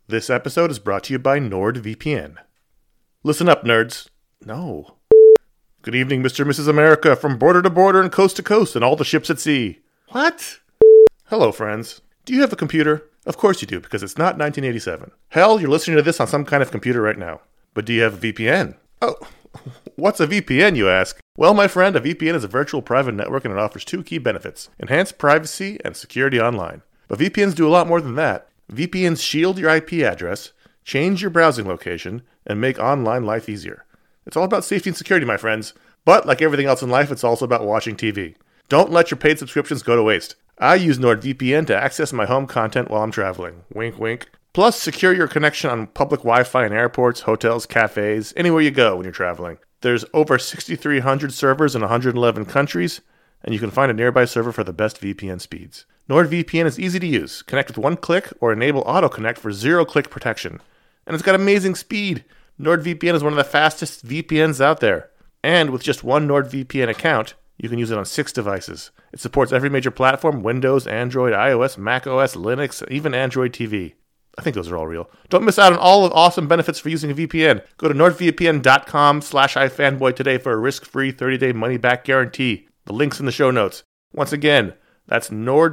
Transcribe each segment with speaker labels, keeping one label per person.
Speaker 1: This episode is brought to you by NordVPN. Listen up, nerds. No. Good evening, Mr. and Mrs. America, from border to border and coast to coast and all the ships at sea. What? Hello, friends. Do you have a computer? Of course you do, because it's not 1987. Hell, you're listening to this on some kind of computer right now. But do you have a VPN? Oh, what's a VPN, you ask? Well, my friend, a VPN is a virtual private network and it offers two key benefits: enhanced privacy and security online. But VPNs do a lot more than that. VPNs shield your IP address, change your browsing location, and make online life easier. It's all about safety and security, my friends. But like everything else in life, it's also about watching TV. Don't let your paid subscriptions go to waste. I use NordVPN to access my home content while I'm traveling. Wink, wink. Plus, secure your connection on public Wi-Fi in airports, hotels, cafes, anywhere you go when you're traveling. There's over 6,300 servers in 111 countries, and you can find a nearby server for the best VPN speeds. NordVPN is easy to use. Connect with one click or enable auto-connect for zero-click protection. And it's got amazing speed. NordVPN is one of the fastest VPNs out there. And with just one NordVPN account, you can use it on 6 devices. It supports every major platform: Windows, Android, iOS, macOS, Linux, even Android TV. I think those are all real. Don't miss out on all the awesome benefits for using a VPN. Go to nordvpn.com/ifanboy today for a risk-free 30-day money-back guarantee. The link's in the show notes. Once again, that's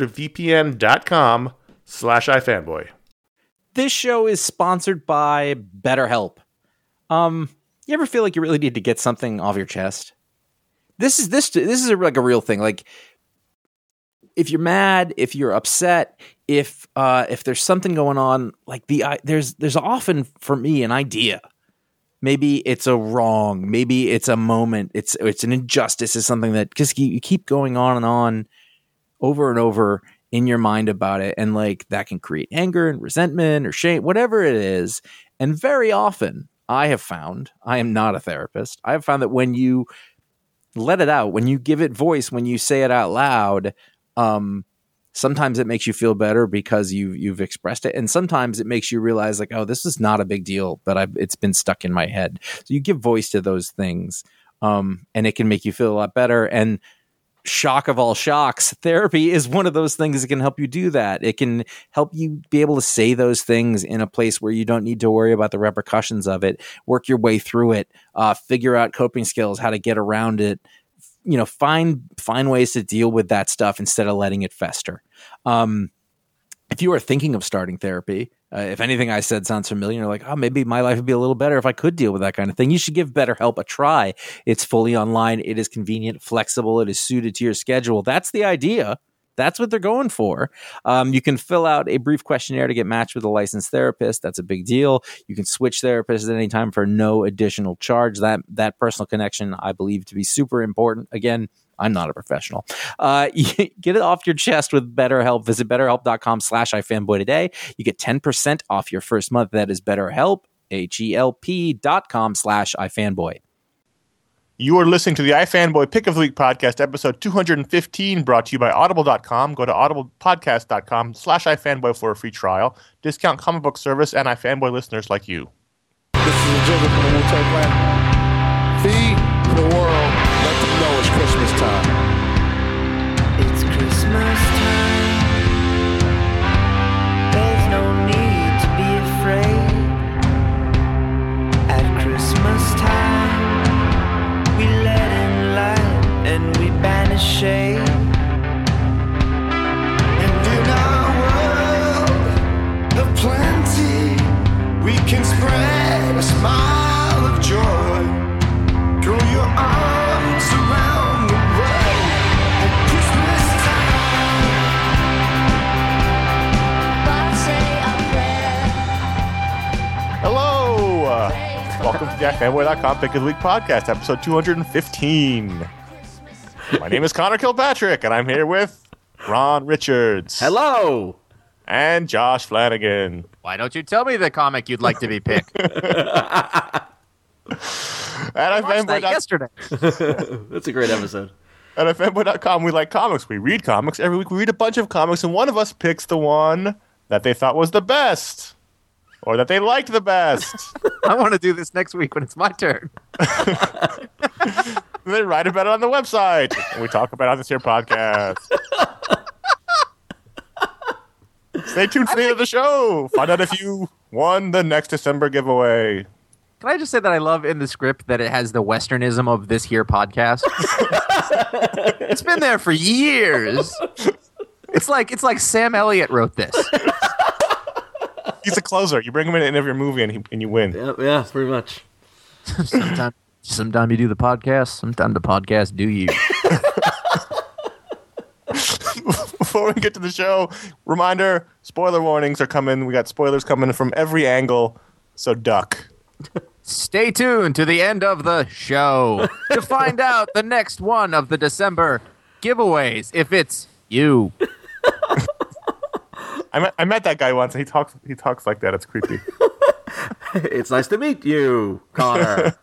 Speaker 1: nordvpn.com/ifanboy.
Speaker 2: This show is sponsored by BetterHelp. You ever feel like you really need to get something off your chest? This is like a real thing. Like, if you're mad, if you're upset, if there's something going on, like there's often for me an idea. Maybe it's a wrong, maybe it's a moment, it's an injustice, is something that just you keep going on and on over and over in your mind about it, and like that can create anger and resentment or shame, whatever it is. And very often, I have found, I am not a therapist, I have found that when you let it out, when you give it voice, when you say it out loud, sometimes it makes you feel better because you've expressed it, and sometimes it makes you realize like, oh, this is not a big deal, but it's been stuck in my head. So you give voice to those things, and it can make you feel a lot better. And shock of all shocks, therapy is one of those things that can help you do that. It can help you be able to say those things in a place where you don't need to worry about the repercussions of it, work your way through it, figure out coping skills, how to get around it, find ways to deal with that stuff instead of letting it fester. If you are thinking of starting therapy, if anything I said sounds familiar, you're like, oh, maybe my life would be a little better if I could deal with that kind of thing, you should give BetterHelp a try. It's fully online. It is convenient, flexible. It is suited to your schedule. That's the idea. That's what they're going for. You can fill out a brief questionnaire to get matched with a licensed therapist. That's a big deal. You can switch therapists at any time for no additional charge. That personal connection, I believe, to be super important. Again, I'm not a professional. Get it off your chest with BetterHelp. Visit BetterHelp.com/ifanboy today. You get 10% off your first month. That is BetterHelp, HELP.com/ifanboy.
Speaker 1: You are listening to the iFanboy Pick of the Week podcast, episode 215, brought to you by Audible.com. Go to audiblepodcast.com/ifanboy for a free trial. Discount comic book service and iFanboy listeners like you.
Speaker 3: This is a jingle from the Wu-Tang Clan. Feed the world. Let them know it's Christmas time.
Speaker 4: It's Christmas time. There's no need to be afraid. At Christmas time, we let in light and we banish shade.
Speaker 3: And in our world of plenty, we can spread a smile of joy. Throw your arms around the world at Christmas time.
Speaker 1: Hello! Welcome to the iFanboy.com Pick of the Week podcast, episode 215. My name is Connor Kilpatrick, and I'm here with Ron Richards.
Speaker 5: Hello.
Speaker 1: And Josh Flanagan.
Speaker 5: Why don't you tell me the comic you'd like to be picked? I watched that yesterday.
Speaker 6: That's a great episode.
Speaker 1: At iFanboy.com, we like comics. We read comics. Every week we read a bunch of comics, and one of us picks the one that they thought was the best. Or that they liked the best.
Speaker 5: I want to do this next week when it's my turn.
Speaker 1: They write about it on the website. And we talk about it on this here podcast. Stay tuned for the end of the show. Find out if you won the next December giveaway.
Speaker 5: Can I just say that I love in the script that it has the westernism of this here podcast? It's been there for years. It's like Sam Elliott wrote this.
Speaker 1: He's a closer. You bring him in every movie and you win.
Speaker 6: Yeah, pretty much.
Speaker 5: Sometime you do the podcast, sometime the podcast do you.
Speaker 1: Before we get to the show, reminder, spoiler warnings are coming. We got spoilers coming from every angle, so duck.
Speaker 5: Stay tuned to the end of the show to find out the next one of the December giveaways, if it's you.
Speaker 1: I met that guy once, and he talks like that. It's creepy.
Speaker 6: It's nice to meet you, Connor.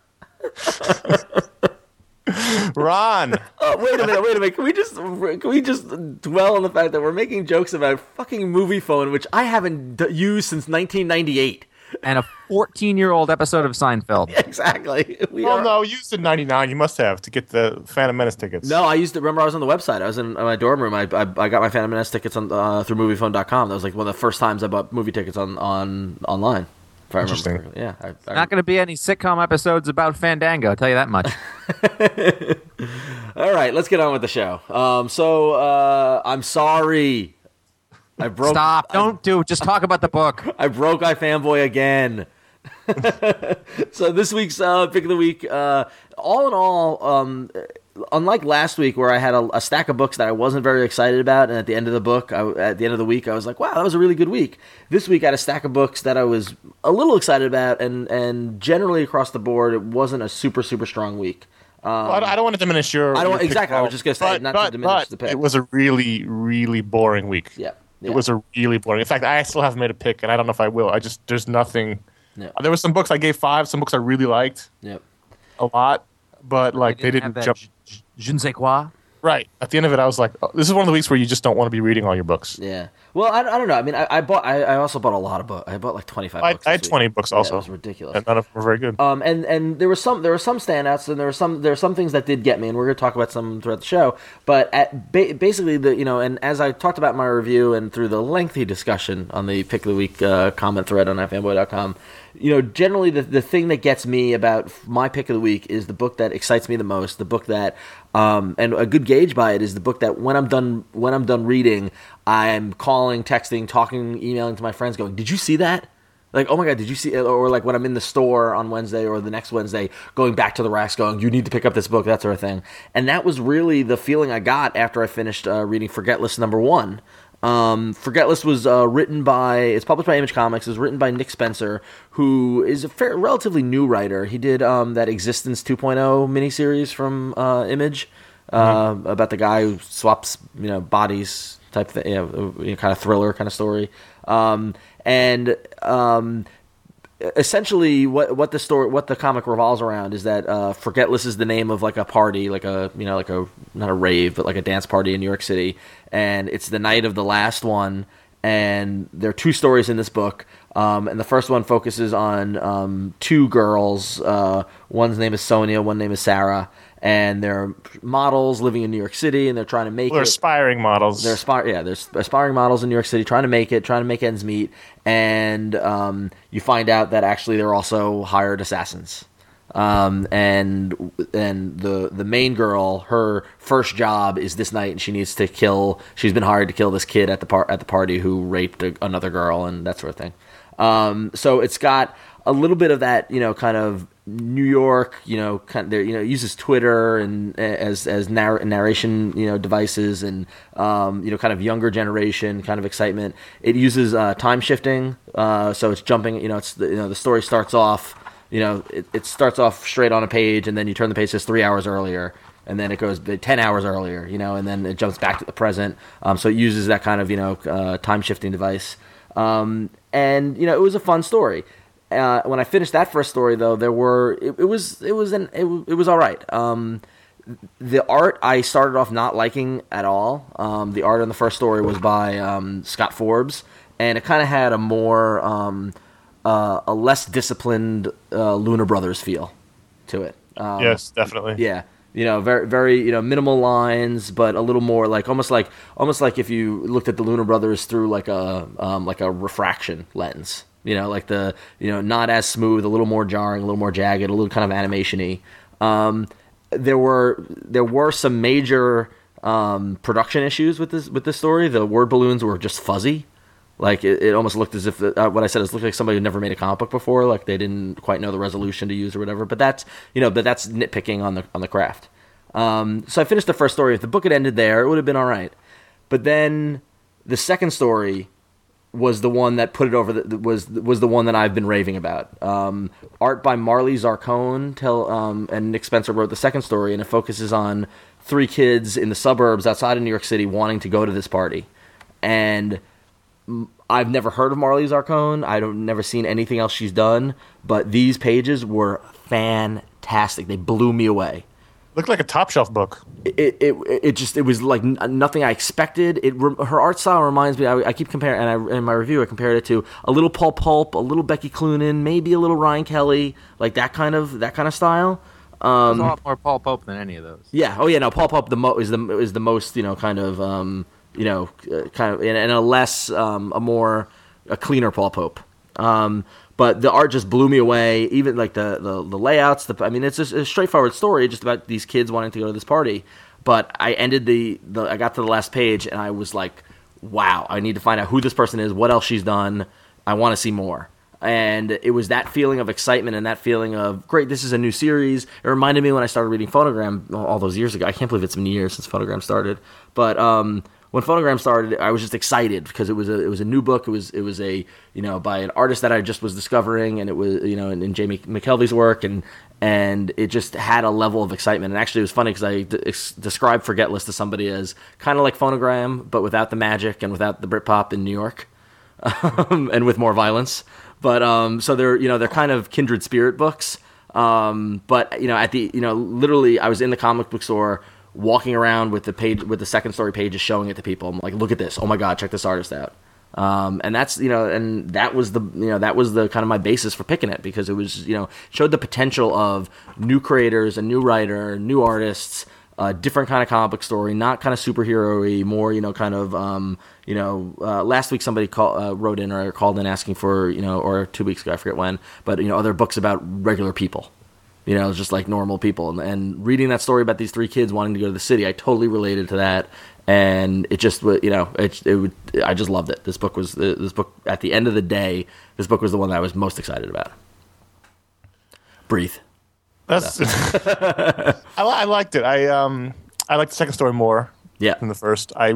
Speaker 1: Ron.
Speaker 6: Wait a minute. Can we just dwell on the fact that we're making jokes about fucking movie phone, which I haven't used since 1998?
Speaker 5: And a 14-year-old episode of Seinfeld.
Speaker 6: Exactly.
Speaker 1: No, you used it in 99. You must have to get the Phantom Menace tickets.
Speaker 6: No, I used it. Remember, I was on the website. I was in my dorm room. I got my Phantom Menace tickets on through MoviePhone.com. That was like one of the first times I bought movie tickets online. If I
Speaker 1: Interesting.
Speaker 6: remember. Yeah.
Speaker 5: Not going to be any sitcom episodes about Fandango, I'll tell you that much.
Speaker 6: All right, let's get on with the show. I'm sorry. I broke.
Speaker 5: Stop. Don't do it. Just talk about the book.
Speaker 6: I broke iFanboy again. So this week's pick of the week, all in all, unlike last week where I had a stack of books that I wasn't very excited about, and at the end of the week, I was like, wow, that was a really good week. This week I had a stack of books that I was a little excited about, and generally across the board, it wasn't a super, super strong week.
Speaker 1: Well, I don't want to diminish your.
Speaker 6: I don't
Speaker 1: your
Speaker 6: exactly. I was just going to say not to diminish the pick.
Speaker 1: It was a really, really boring week.
Speaker 6: Yeah.
Speaker 1: It was a really boring. In fact, I still haven't made a pick, and I don't know if I will. There's nothing.
Speaker 6: Yeah.
Speaker 1: There were some books I gave 5. Some books I really liked.
Speaker 6: Yep.
Speaker 1: A lot, but like they didn't jump.
Speaker 5: Je ne sais quoi.
Speaker 1: Right. At the end of it, I was like, oh, this is one of the weeks where you just don't want to be reading all your books.
Speaker 6: Yeah. Well, I don't know. I mean, I also bought a lot of books. I bought like 25 books.
Speaker 1: I had 20 books also.
Speaker 6: Yeah, it was ridiculous.
Speaker 1: And none of them were very good.
Speaker 6: And there were some standouts, and there were some things that did get me, and we're going to talk about some throughout the show. But basically, and as I talked about in my review and through the lengthy discussion on the Pick of the Week comment thread on ifanboy.com, generally the thing that gets me about my Pick of the Week is the book that excites me the most, the book that, and a good gauge by it is the book that when I'm done reading, I'm calling, texting, talking, emailing to my friends going, did you see that? Like, oh my God, did you see it? Or like when I'm in the store on Wednesday or the next Wednesday, going back to the racks going, you need to pick up this book, that sort of thing. And that was really the feeling I got after I finished reading Forget List #1. Forget List was it's published by Image Comics. It was written by Nick Spencer, who is a relatively new writer. He did that Existence 2.0 miniseries from Image about the guy who swaps bodies type thing, kind of thriller kind of story. Essentially what the comic revolves around is that Forgetless is the name of like a party, like a not a rave, but like a dance party in New York City, and it's the night of the last one, and there are 2 stories in this book, and the first one focuses on 2 girls, one's name is Sonia, one name is Sarah, and they're models living in New York City, and they're trying to make
Speaker 1: they're aspiring models.
Speaker 6: They're aspiring models in New York City, trying to make ends meet, and you find out that actually they're also hired assassins. And the main girl, her first job is this night, and she's been hired to kill this kid at the party who raped another girl and that sort of thing. So it's got a little bit of that, kind of New York, uses Twitter and as narration, devices, and kind of younger generation kind of excitement. It uses time shifting, so it's jumping. The story starts off. It starts off straight on a page, and then you turn the page, it says 3 hours earlier, and then it goes 10 hours earlier, and then it jumps back to the present. So it uses that kind of time shifting device, and it was a fun story. When I finished that first story, though, it was all right. The art I started off not liking at all. The art on the first story was by Scott Forbes, and it kind of had a more a less disciplined Luna Brothers feel to it.
Speaker 1: Yes, definitely.
Speaker 6: Yeah. Very, very, minimal lines, but a little more like almost like if you looked at the Lunar Brothers through like a refraction lens. Like the not as smooth, a little more jarring, a little more jagged, a little kind of animation-y. There were some major production issues with this story. The word balloons were just fuzzy. Like it almost looked as if what I said is looked like somebody who never made a comic book before. Like they didn't quite know the resolution to use or whatever. But that's nitpicking on the craft. So I finished the first story. If the book had ended there, it would have been all right. But then the second story was the one that put it over. Was the one that I've been raving about. Art by Marley Zarcone. And Nick Spencer wrote the second story, and it focuses on 3 kids in the suburbs outside of New York City wanting to go to this party, and I've never heard of Marley Zarcone. I've never seen anything else she's done, but these pages were fantastic. They blew me away.
Speaker 1: Looked like a top shelf book.
Speaker 6: It was like nothing I expected. Her art style reminds me. I keep comparing, and in my review I compared it to a little Paul Pulp, a little Becky Cloonan, maybe a little Ryan Kelly, like that kind of style.
Speaker 5: There's a lot more Paul Pope than any of those.
Speaker 6: Yeah. Oh yeah. No, Paul Pope is the most kind of. And a less, a cleaner Paul Pope. But the art just blew me away. Even like the layouts. It's just a straightforward story, just about these kids wanting to go to this party. But I ended I got to the last page, and I was like, wow, I need to find out who this person is, what else she's done. I want to see more. And it was that feeling of excitement and that feeling of, great, this is a new series. It reminded me when I started reading Phonogram all those years ago. I can't believe it's been years since Phonogram started. But when Phonogram started, I was just excited because it was a new book. It was a by an artist that I just was discovering, and it was in Jamie McKelvey's work, and it just had a level of excitement. And actually, it was funny because I described Forgetless to somebody as kind of like Phonogram, but without the magic and without the Britpop in New York, and with more violence. But so they're kind of kindred spirit books. But at the literally, I was in the comic book store, walking around with the second story pages, showing it to people. I'm like, look at this! Oh my god, check this artist out! And that's and that was the kind of my basis for picking it, because it was showed the potential of new creators, a new writer, new artists, a different kind of comic book story, not kind of superhero-y, more last week somebody wrote in or called in asking for or 2 weeks ago, I forget when, but other books about regular people. Just like normal people, and reading that story about these 3 kids wanting to go to the city, I totally related to that, and it just, I just loved it. This book at the end of the day, this book was the one that I was most excited about. Breathe.
Speaker 1: That's I liked it. I liked the second story more than the first. I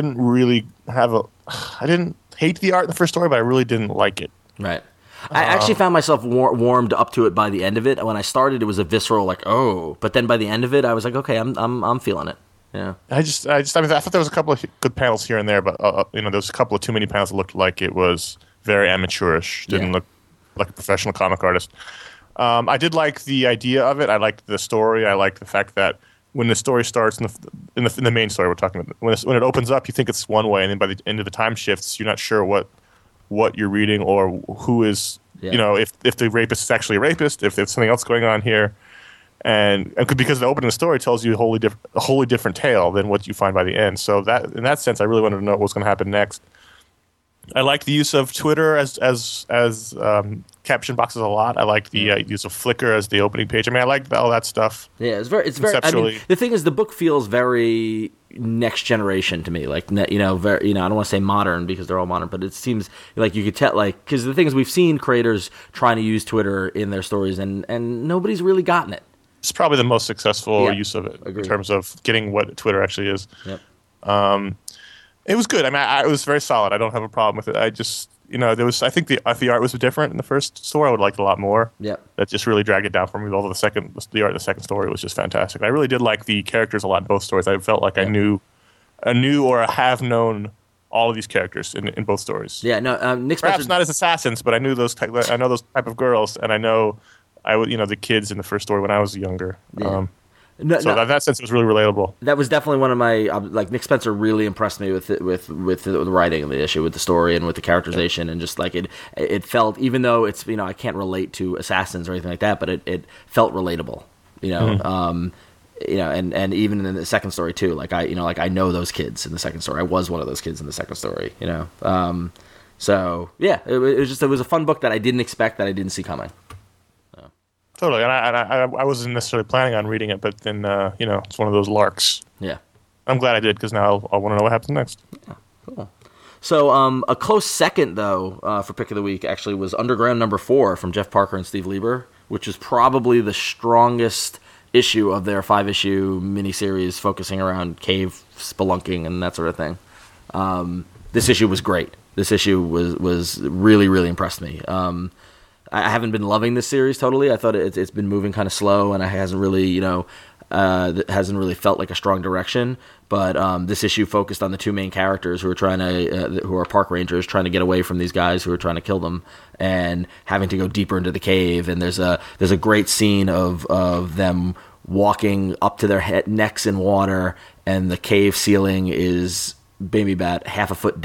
Speaker 1: didn't hate the art in the first story, but I really didn't like it.
Speaker 6: Right. I actually found myself warmed up to it by the end of it. When I started, it was a visceral like, oh, but then by the end of it, I was like, okay, I'm feeling it. Yeah. I
Speaker 1: thought there was a couple of good panels here and there, but there was a couple of too many panels that looked like it was very amateurish. Didn't look like a professional comic artist. I did like the idea of it. I liked the story. I liked the fact that when the story starts in the main story we're talking about, when it opens up, you think it's one way, and then by the end of the time shifts, you're not sure what you're reading or who is if the rapist is actually a rapist, if there's something else going on here, and because the opening story tells you a wholly different tale than what you find by the end. So that in that sense, I really wanted to know what was going to happen next. I like the use of Twitter as caption boxes a lot. I like the use of Flickr as the opening page. I liked all that stuff.
Speaker 6: Yeah, it's very. The thing is, the book feels very next generation to me. Like very. I don't want to say modern because they're all modern, but it seems like you could tell. Like, because the thing is, we've seen creators trying to use Twitter in their stories, and nobody's really gotten it.
Speaker 1: It's probably the most successful use of it.
Speaker 6: Agreed.
Speaker 1: In terms of getting what Twitter actually is.
Speaker 6: Yep.
Speaker 1: It was good. it was very solid. I don't have a problem with it. I just, there was. I think the art was different in the first story. I would like it a lot more.
Speaker 6: Yeah.
Speaker 1: That just really dragged it down for me. Although the art of the second story was just fantastic. I really did like the characters a lot in both stories. I felt like I knew or have known all of these characters in both stories.
Speaker 6: Yeah. No. Nick Spencer,
Speaker 1: perhaps not as assassins, but I knew those. I know those type of girls, and I know the kids in the first story when I was younger.
Speaker 6: Yeah.
Speaker 1: In that sense, it was really relatable.
Speaker 6: That was definitely one of my Nick Spencer really impressed me with the writing of the issue, with the story and with the characterization, and just like it felt, even though it's I can't relate to assassins or anything like that, but it felt relatable. and even in the second story too. Like I know those kids in the second story. I was one of those kids in the second story. So yeah, it was a fun book that I didn't expect, that I didn't see coming.
Speaker 7: Totally, and I wasn't necessarily planning on reading it, but then it's one of those larks.
Speaker 6: Yeah,
Speaker 7: I'm glad I did, because now I want to know what happens next.
Speaker 6: Yeah, cool. So a close second though for pick of the week actually was Underground #4 from Jeff Parker and Steve Lieber, which is probably the strongest issue of their 5-issue miniseries focusing around cave spelunking and that sort of thing. This issue was great. This issue was really, really impressed me. I haven't been loving this series totally. I thought it's been moving kind of slow, and it hasn't really, hasn't really felt like a strong direction. But this issue focused on the two main characters who are park rangers trying to get away from these guys who are trying to kill them, and having to go deeper into the cave. And there's a great scene of them walking up to their necks in water, and the cave ceiling is maybe about half a foot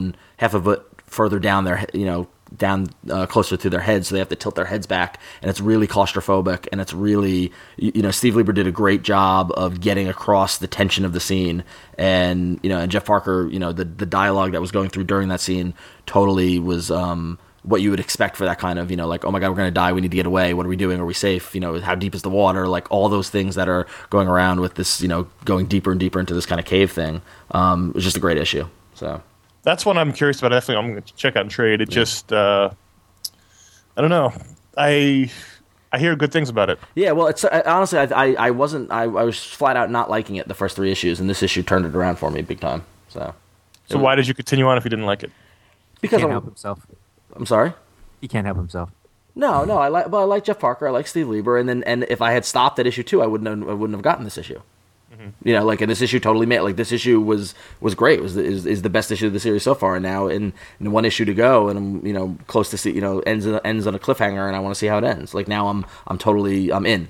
Speaker 6: further down their, down closer to their heads, so they have to tilt their heads back, and it's really claustrophobic, and it's really, Steve Lieber did a great job of getting across the tension of the scene, and Jeff Parker, the dialogue that was going through during that scene totally was what you would expect for that kind of, like, oh my God, we're going to die, we need to get away, what are we doing, are we safe, how deep is the water, like all those things that are going around with this, going deeper and deeper into this kind of cave thing. It was just a great issue, so.
Speaker 7: That's one I'm curious about. Definitely, I'm going to check out and trade. It just, I don't know. I hear good things about it.
Speaker 6: Yeah, well, it's honestly, I was flat out not liking it the first 3 issues, and this issue turned it around for me big time. So
Speaker 7: why did you continue on if you didn't like it?
Speaker 5: Because he can't help himself.
Speaker 6: I'm sorry?
Speaker 5: He can't help himself.
Speaker 6: No, I like Jeff Parker, I like Steve Lieber, and if I had stopped at issue 2, I wouldn't have gotten this issue. And this issue totally made, like, this issue was great. It was is the best issue of the series so far, and now in 1 issue to go, and I'm close to see, ends on a cliffhanger, and I want to see how it ends. Like, now I'm totally in,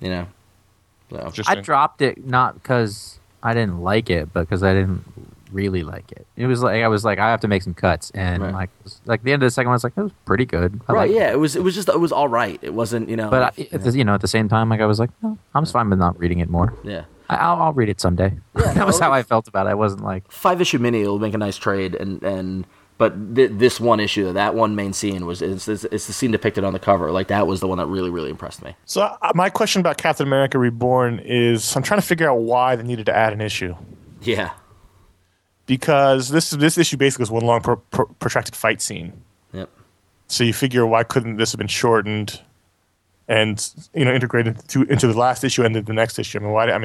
Speaker 6: So
Speaker 5: I dropped it not because I didn't like it, but because I didn't really like it. It was like I have to make some cuts, and right. like the end of the second one, I was like, it was pretty good.
Speaker 6: It was all right. It wasn't,
Speaker 5: But at the same time, like, I was like, no, I'm just fine with not reading it more.
Speaker 6: Yeah.
Speaker 5: I'll read it someday. Yeah, that was how I felt about it. I wasn't like
Speaker 6: 5-issue mini. It'll make a nice trade, but this one issue, that one main scene it's the scene depicted on the cover. Like, that was the one that really, really impressed me.
Speaker 7: So my question about Captain America Reborn is, I'm trying to figure out why they needed to add an issue.
Speaker 6: Yeah,
Speaker 7: because this issue basically was one long protracted fight scene.
Speaker 6: Yep.
Speaker 7: So you figure, why couldn't this have been shortened and integrated into the last issue and the next issue?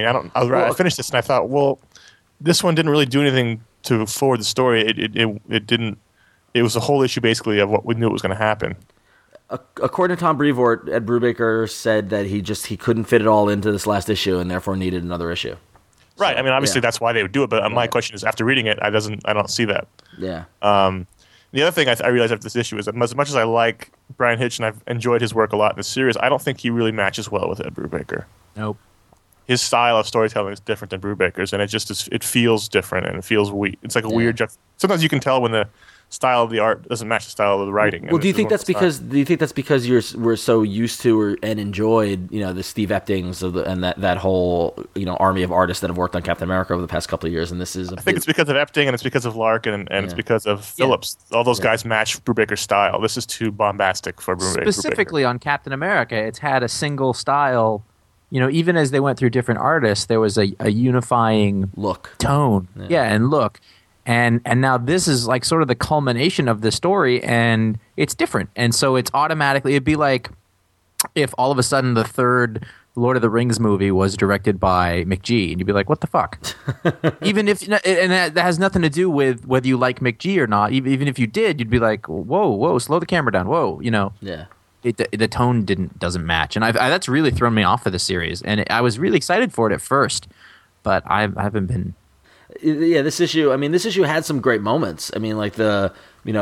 Speaker 7: I finished this and I thought, well, this one didn't really do anything to forward the story. It didn't. It was a whole issue basically of what we knew was going to happen.
Speaker 6: According to Tom Brevoort, Ed Brubaker said that he couldn't fit it all into this last issue and therefore needed another issue.
Speaker 7: Right.
Speaker 6: So,
Speaker 7: obviously that's why they would do it. But my question is, after reading it, I don't see that.
Speaker 6: Yeah.
Speaker 7: The other thing I realized after this issue is that as much as I like Brian Hitch and I've enjoyed his work a lot in the series, I don't think he really matches well with Ed Brubaker.
Speaker 5: Nope.
Speaker 7: His style of storytelling is different than Brubaker's, and it feels different, and it feels weird. It's like a weird. Sometimes you can tell when the style of the art doesn't match the style of the writing.
Speaker 6: Well, do you think that's because we're so used to and enjoyed the Steve Eptings and that whole army of artists that have worked on Captain America over the past couple of years, and this is
Speaker 7: I think it's because of Epting and it's because of Larkin and it's because of Phillips. All those guys match Brubaker's style. This is too bombastic for Brubaker.
Speaker 5: Specifically on Captain America, it's had a single style. Even as they went through different artists, there was a unifying
Speaker 6: look,
Speaker 5: tone, and look. And now this is like sort of the culmination of the story, and it's different. And so it's automatically, it'd be like if all of a sudden the third Lord of the Rings movie was directed by McGee, and you'd be like, what the fuck? Even if, and that has nothing to do with whether you like McGee or not. Even if you did, you'd be like, whoa, slow the camera down. Whoa,
Speaker 6: Yeah.
Speaker 5: The tone doesn't match. And that's really thrown me off of the series. And I was really excited for it at first, but I haven't been.
Speaker 6: Yeah, this issue had some great moments. I mean, like the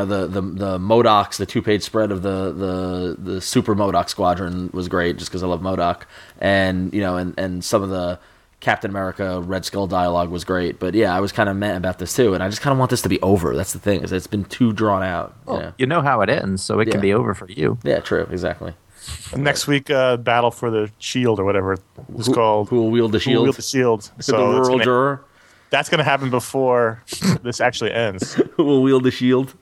Speaker 6: MODOKs, the 2-page spread of the Super MODOK Squadron was great, just because I love MODOK, and and some of the Captain America Red Skull dialogue was great. But yeah, I was kind of mad about this too, and I just kind of want this to be over. That's the thing, is it's been too drawn out.
Speaker 5: Well, you know how it ends, so it can be over for you.
Speaker 6: Yeah, true, exactly.
Speaker 7: Next week, Battle for the Shield or whatever it's called.
Speaker 6: Who will wield the
Speaker 7: Who
Speaker 6: shield?
Speaker 7: will wield the shield.
Speaker 6: The
Speaker 7: So
Speaker 6: rural juror.
Speaker 7: that's going to happen before this actually ends.
Speaker 6: Who will wield the shield?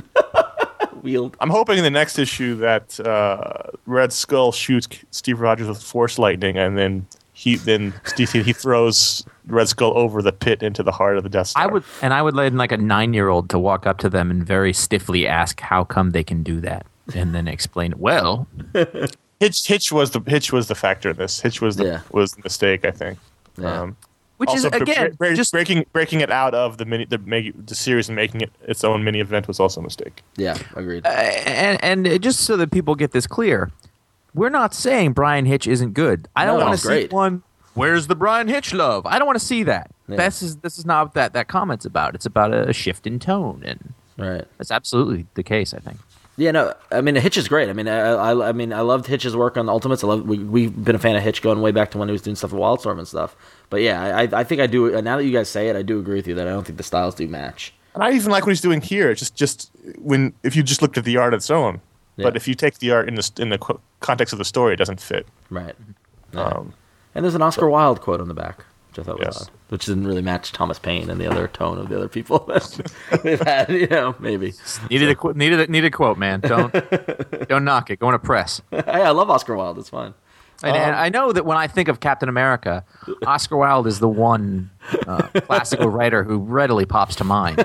Speaker 6: Wield.
Speaker 7: I'm hoping in the next issue that Red Skull shoots Steve Rogers with Force Lightning, and then he throws Red Skull over the pit into the heart of the Death Star.
Speaker 5: I would let like a 9-year-old to walk up to them and very stiffly ask how come they can do that, and then explain. Well,
Speaker 7: Hitch was the factor in this. Hitch was the mistake, I think.
Speaker 6: Yeah.
Speaker 5: which is
Speaker 7: Also,
Speaker 5: again just
Speaker 7: breaking it out of the series and making it its own mini event was also a mistake.
Speaker 6: Yeah, agreed.
Speaker 5: and just so that people get this clear, we're not saying Brian Hitch isn't good. I don't
Speaker 6: No,
Speaker 5: want to see
Speaker 6: great.
Speaker 5: one. Where's the Brian Hitch love? I don't want to see that.
Speaker 6: Yeah.
Speaker 5: This is not what that comment's about. It's about a shift in tone, and
Speaker 6: Right.
Speaker 5: that's absolutely the case, I think.
Speaker 6: Yeah, no, I mean Hitch is great. I mean, I loved Hitch's work on the Ultimates. We've been a fan of Hitch going way back to when he was doing stuff with Wildstorm and stuff. But yeah, I think I do. Now that you guys say it, I do agree with you that I don't think the styles do match.
Speaker 7: And I even like what he's doing here. It's just if you just looked at the art on its own,
Speaker 6: Yeah.
Speaker 7: but if you take the art in the context of the story, it doesn't fit.
Speaker 6: Right. And there's an Oscar Wilde quote on the back, which I thought was
Speaker 7: Yes.
Speaker 6: odd, which didn't really match Thomas Paine and the other tone of the other people that we've had. Maybe.
Speaker 5: Needed a quote, man. Don't knock it. Go on a press.
Speaker 6: Hey, I love Oscar Wilde. It's fine.
Speaker 5: And I know that when I think of Captain America, Oscar Wilde is the one classical writer who readily pops to mind,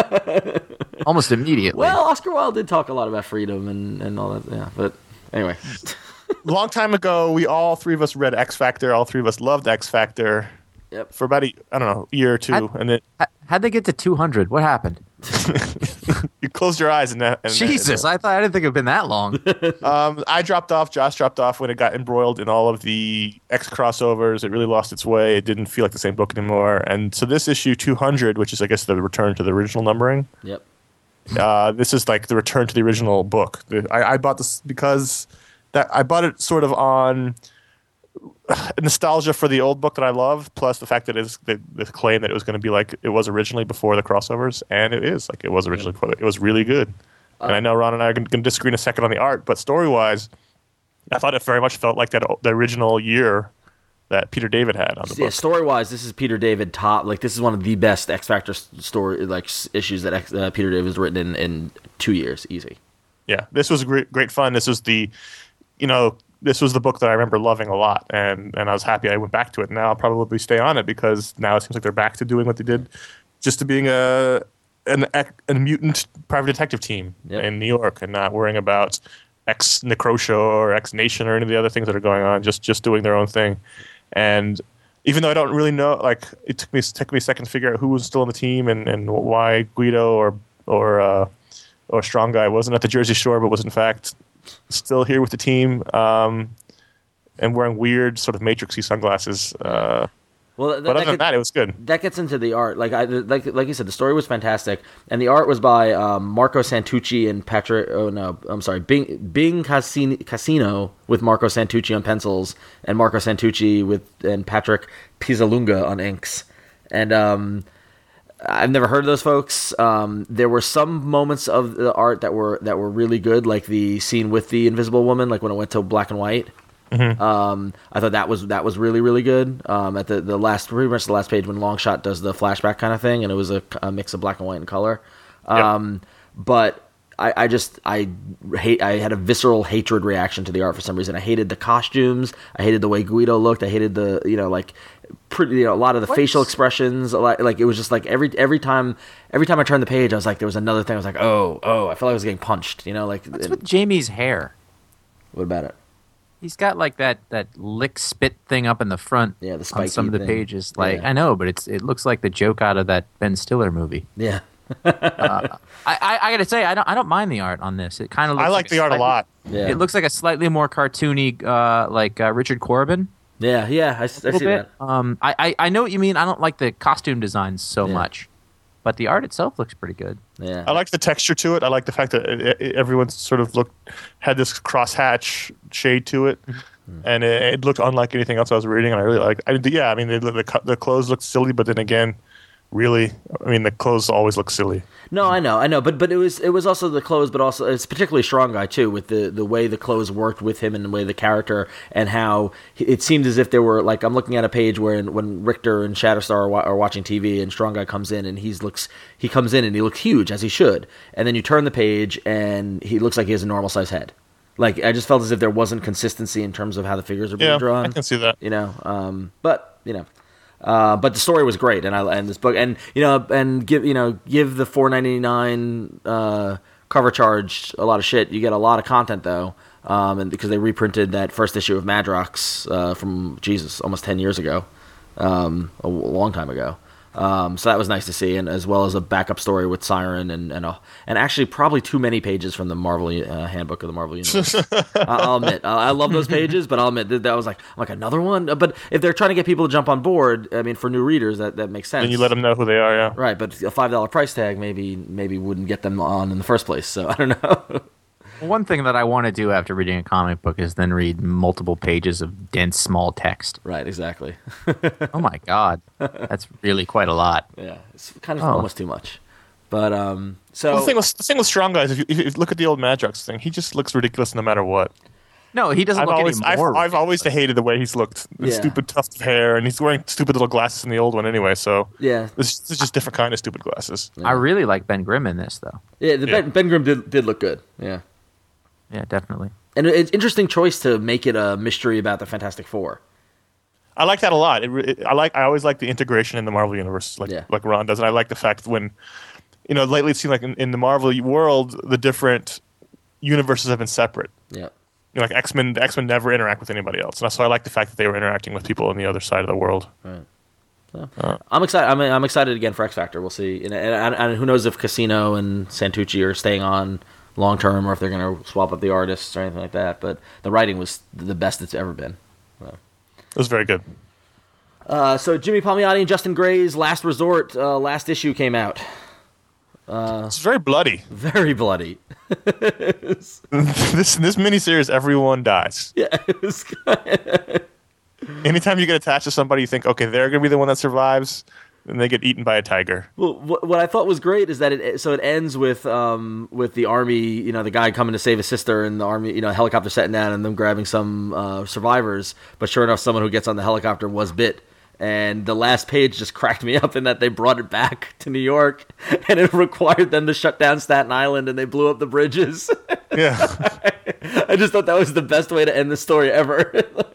Speaker 5: almost immediately.
Speaker 6: Well, Oscar Wilde did talk a lot about freedom and all that. Yeah, but anyway.
Speaker 7: Long time ago, all three of us read X Factor. All three of us loved X Factor.
Speaker 6: Yep.
Speaker 7: For about a year or two, and then
Speaker 5: How'd they get to 200? What happened?
Speaker 7: you closed your eyes and
Speaker 5: Jesus, I didn't think it'd been that long.
Speaker 7: I dropped off. Josh dropped off when it got embroiled in all of the X crossovers. It really lost its way. It didn't feel like the same book anymore. And so this issue 200, which is I guess the return to the original numbering.
Speaker 6: Yep.
Speaker 7: This is like the return to the original book. I bought this because I bought it sort of on nostalgia for the old book that I love, plus the fact that it's the claim that it was going to be like it was originally before the crossovers, and it is like it was originally. It was really good. And I know Ron and I are going to disagree in a second on the art, but story-wise, I thought it very much felt like the original year that Peter David had on the
Speaker 6: Yeah,
Speaker 7: book.
Speaker 6: story-wise, this is Peter David top. Like, this is one of the best X Factor story issues that Peter David has written in 2 years, easy.
Speaker 7: Yeah, this was great fun. This was this was the book that I remember loving a lot, and I was happy I went back to it. Now I'll probably stay on it because now it seems like they're back to doing what they did, just to being a mutant private detective team in New York, and not worrying about X Necrosha or X Nation or any of the other things that are going on. Just doing their own thing. And even though I don't really know, like it took me a second to figure out who was still on the team and why Guido or Strong Guy wasn't at the Jersey Shore, but was in fact still here with the team, and wearing weird sort of matrixy sunglasses.
Speaker 6: Well,
Speaker 7: But other than that, it was good.
Speaker 6: That gets into the art. Like you said, the story was fantastic, and the art was by Marco Santucci and Patrick. Oh no, I'm sorry, Bing Casino with Marco Santucci on pencils, and Marco Santucci and Patrick Pizzalunga on inks. And I've never heard of those folks. There were some moments of the art that were really good, like the scene with the Invisible Woman, like when it went to black and white.
Speaker 7: Mm-hmm.
Speaker 6: I thought that was really, really good. At the last, pretty much the last page when Longshot does the flashback kind of thing, and it was a mix of black and white and color. But I had a visceral hatred reaction to the art for some reason. I hated the costumes. I hated the way Guido looked. I hated the a lot of the facial expressions. Like it was just like every time I turned the page, I was like, there was another thing. I was like, oh, I felt like I was getting punched.
Speaker 5: What's with Jamie's hair?
Speaker 6: What about it?
Speaker 5: He's got like that lick spit thing up in the front.
Speaker 6: Yeah, the
Speaker 5: on
Speaker 6: spiky
Speaker 5: some of the
Speaker 6: thing.
Speaker 5: pages. Like
Speaker 6: Yeah.
Speaker 5: I know, but it looks like the joke out of that Ben Stiller movie.
Speaker 6: Yeah.
Speaker 5: I gotta say, I don't mind the art on this. It kind of looks
Speaker 7: I like the art a lot.
Speaker 6: Yeah.
Speaker 5: It looks like a slightly more cartoony, Richard Corbin.
Speaker 6: Yeah. I see
Speaker 5: Bit.
Speaker 6: that.
Speaker 5: I know what you mean. I don't like the costume designs so
Speaker 6: Yeah.
Speaker 5: much, but the art itself looks pretty good.
Speaker 6: Yeah.
Speaker 7: I like the texture to it. I like the fact that everyone sort of had this crosshatch shade to it, and it looked unlike anything else I was reading. And I really like. The clothes looked silly, but then again, really? I mean, the clothes always look silly.
Speaker 6: No, I know, but it was also the clothes, but also it's particularly Strong Guy too, with the way the clothes worked with him and the way the character and how it seemed as if there were like I'm looking at a page where when Richter and Shatterstar are watching TV and Strong Guy comes in and he looks huge as he should, and then you turn the page and he looks like he has a normal size head. Like I just felt as if there wasn't consistency in terms of how the figures are being drawn.
Speaker 7: I can see that.
Speaker 6: But the story was great, and this book, and give the $4.99 cover charge a lot of shit. You get a lot of content though, and because they reprinted that first issue of Madrox from almost 10 years ago, a long time ago. So that was nice to see, and as well as a backup story with Siren and actually probably too many pages from the Marvel handbook of the Marvel Universe. I'll admit, I love those pages, but I'll admit that was like another one. But if they're trying to get people to jump on board, I mean, for new readers, that makes sense.
Speaker 7: And you let them know who they are, yeah.
Speaker 6: Right, but a $5 price tag maybe wouldn't get them on in the first place. So I don't know.
Speaker 5: One thing that I want to do after reading a comic book is then read multiple pages of dense, small text.
Speaker 6: Right, exactly.
Speaker 5: Oh my God, that's really quite a lot.
Speaker 6: Yeah, it's kind of almost too much. But so
Speaker 7: Well, the thing with Strong Guy is if you look at the old Madrox thing, he just looks ridiculous no matter what.
Speaker 5: No, he doesn't look any more.
Speaker 7: I've always hated the way he's looked. The stupid tuft of hair, and he's wearing stupid little glasses in the old one anyway. So
Speaker 6: yeah,
Speaker 7: this is just different kind of stupid glasses.
Speaker 5: I really like Ben Grimm in this, though.
Speaker 6: Yeah, Ben Grimm did look good. Yeah.
Speaker 5: Yeah, definitely.
Speaker 6: And it's interesting choice to make it a mystery about the Fantastic Four.
Speaker 7: I like that a lot. I always like the integration in the Marvel universe, like Ron does, and I like the fact that when lately it seemed like in the Marvel world the different universes have been separate.
Speaker 6: Yeah.
Speaker 7: Like X-Men, the X-Men never interact with anybody else, and so I like the fact that they were interacting with people on the other side of the world.
Speaker 6: Right. So, I'm excited. I'm excited again for X Factor. We'll see, and who knows if Casino and Santucci are staying on long term, or if they're going to swap up the artists or anything like that. But the writing was the best it's ever been. So.
Speaker 7: It was very good.
Speaker 6: So Jimmy Palmiotti and Justin Gray's Last Resort last issue came out.
Speaker 7: It's very bloody.
Speaker 6: Very bloody.
Speaker 7: this miniseries, everyone dies.
Speaker 6: Yeah. It was
Speaker 7: Anytime you get attached to somebody, you think, okay, they're going to be the one that survives. And they get eaten by a tiger.
Speaker 6: Well, what I thought was great is that it ends with the army, the guy coming to save his sister, and the army, helicopter setting down, and them grabbing some survivors. But sure enough, someone who gets on the helicopter was bit. And the last page just cracked me up in that they brought it back to New York, and it required them to shut down Staten Island, and they blew up the bridges.
Speaker 7: Yeah.
Speaker 6: I just thought that was the best way to end the story ever.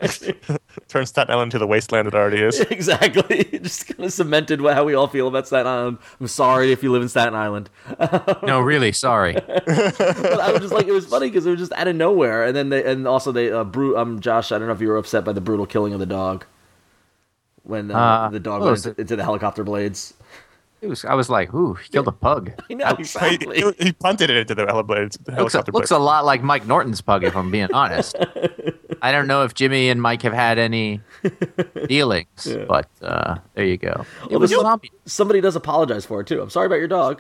Speaker 7: Turn Staten Island into the wasteland it already is.
Speaker 6: Exactly. It just kind of cemented how we all feel about Staten Island. I'm sorry if you live in Staten Island.
Speaker 5: No, really, sorry.
Speaker 6: But I was just like, it was funny because it was just out of nowhere. And then Josh, I don't know if you were upset by the brutal killing of the dog. When the dog went into the helicopter blades.
Speaker 5: I was like, ooh, he killed a pug.
Speaker 6: I know, exactly.
Speaker 7: He punted it into the helicopter blades.
Speaker 5: Looks a lot like Mike Norton's pug, if I'm being honest. I don't know if Jimmy and Mike have had any dealings, but there you go. It was zombie.
Speaker 6: Somebody does apologize for it, too. I'm sorry about your dog.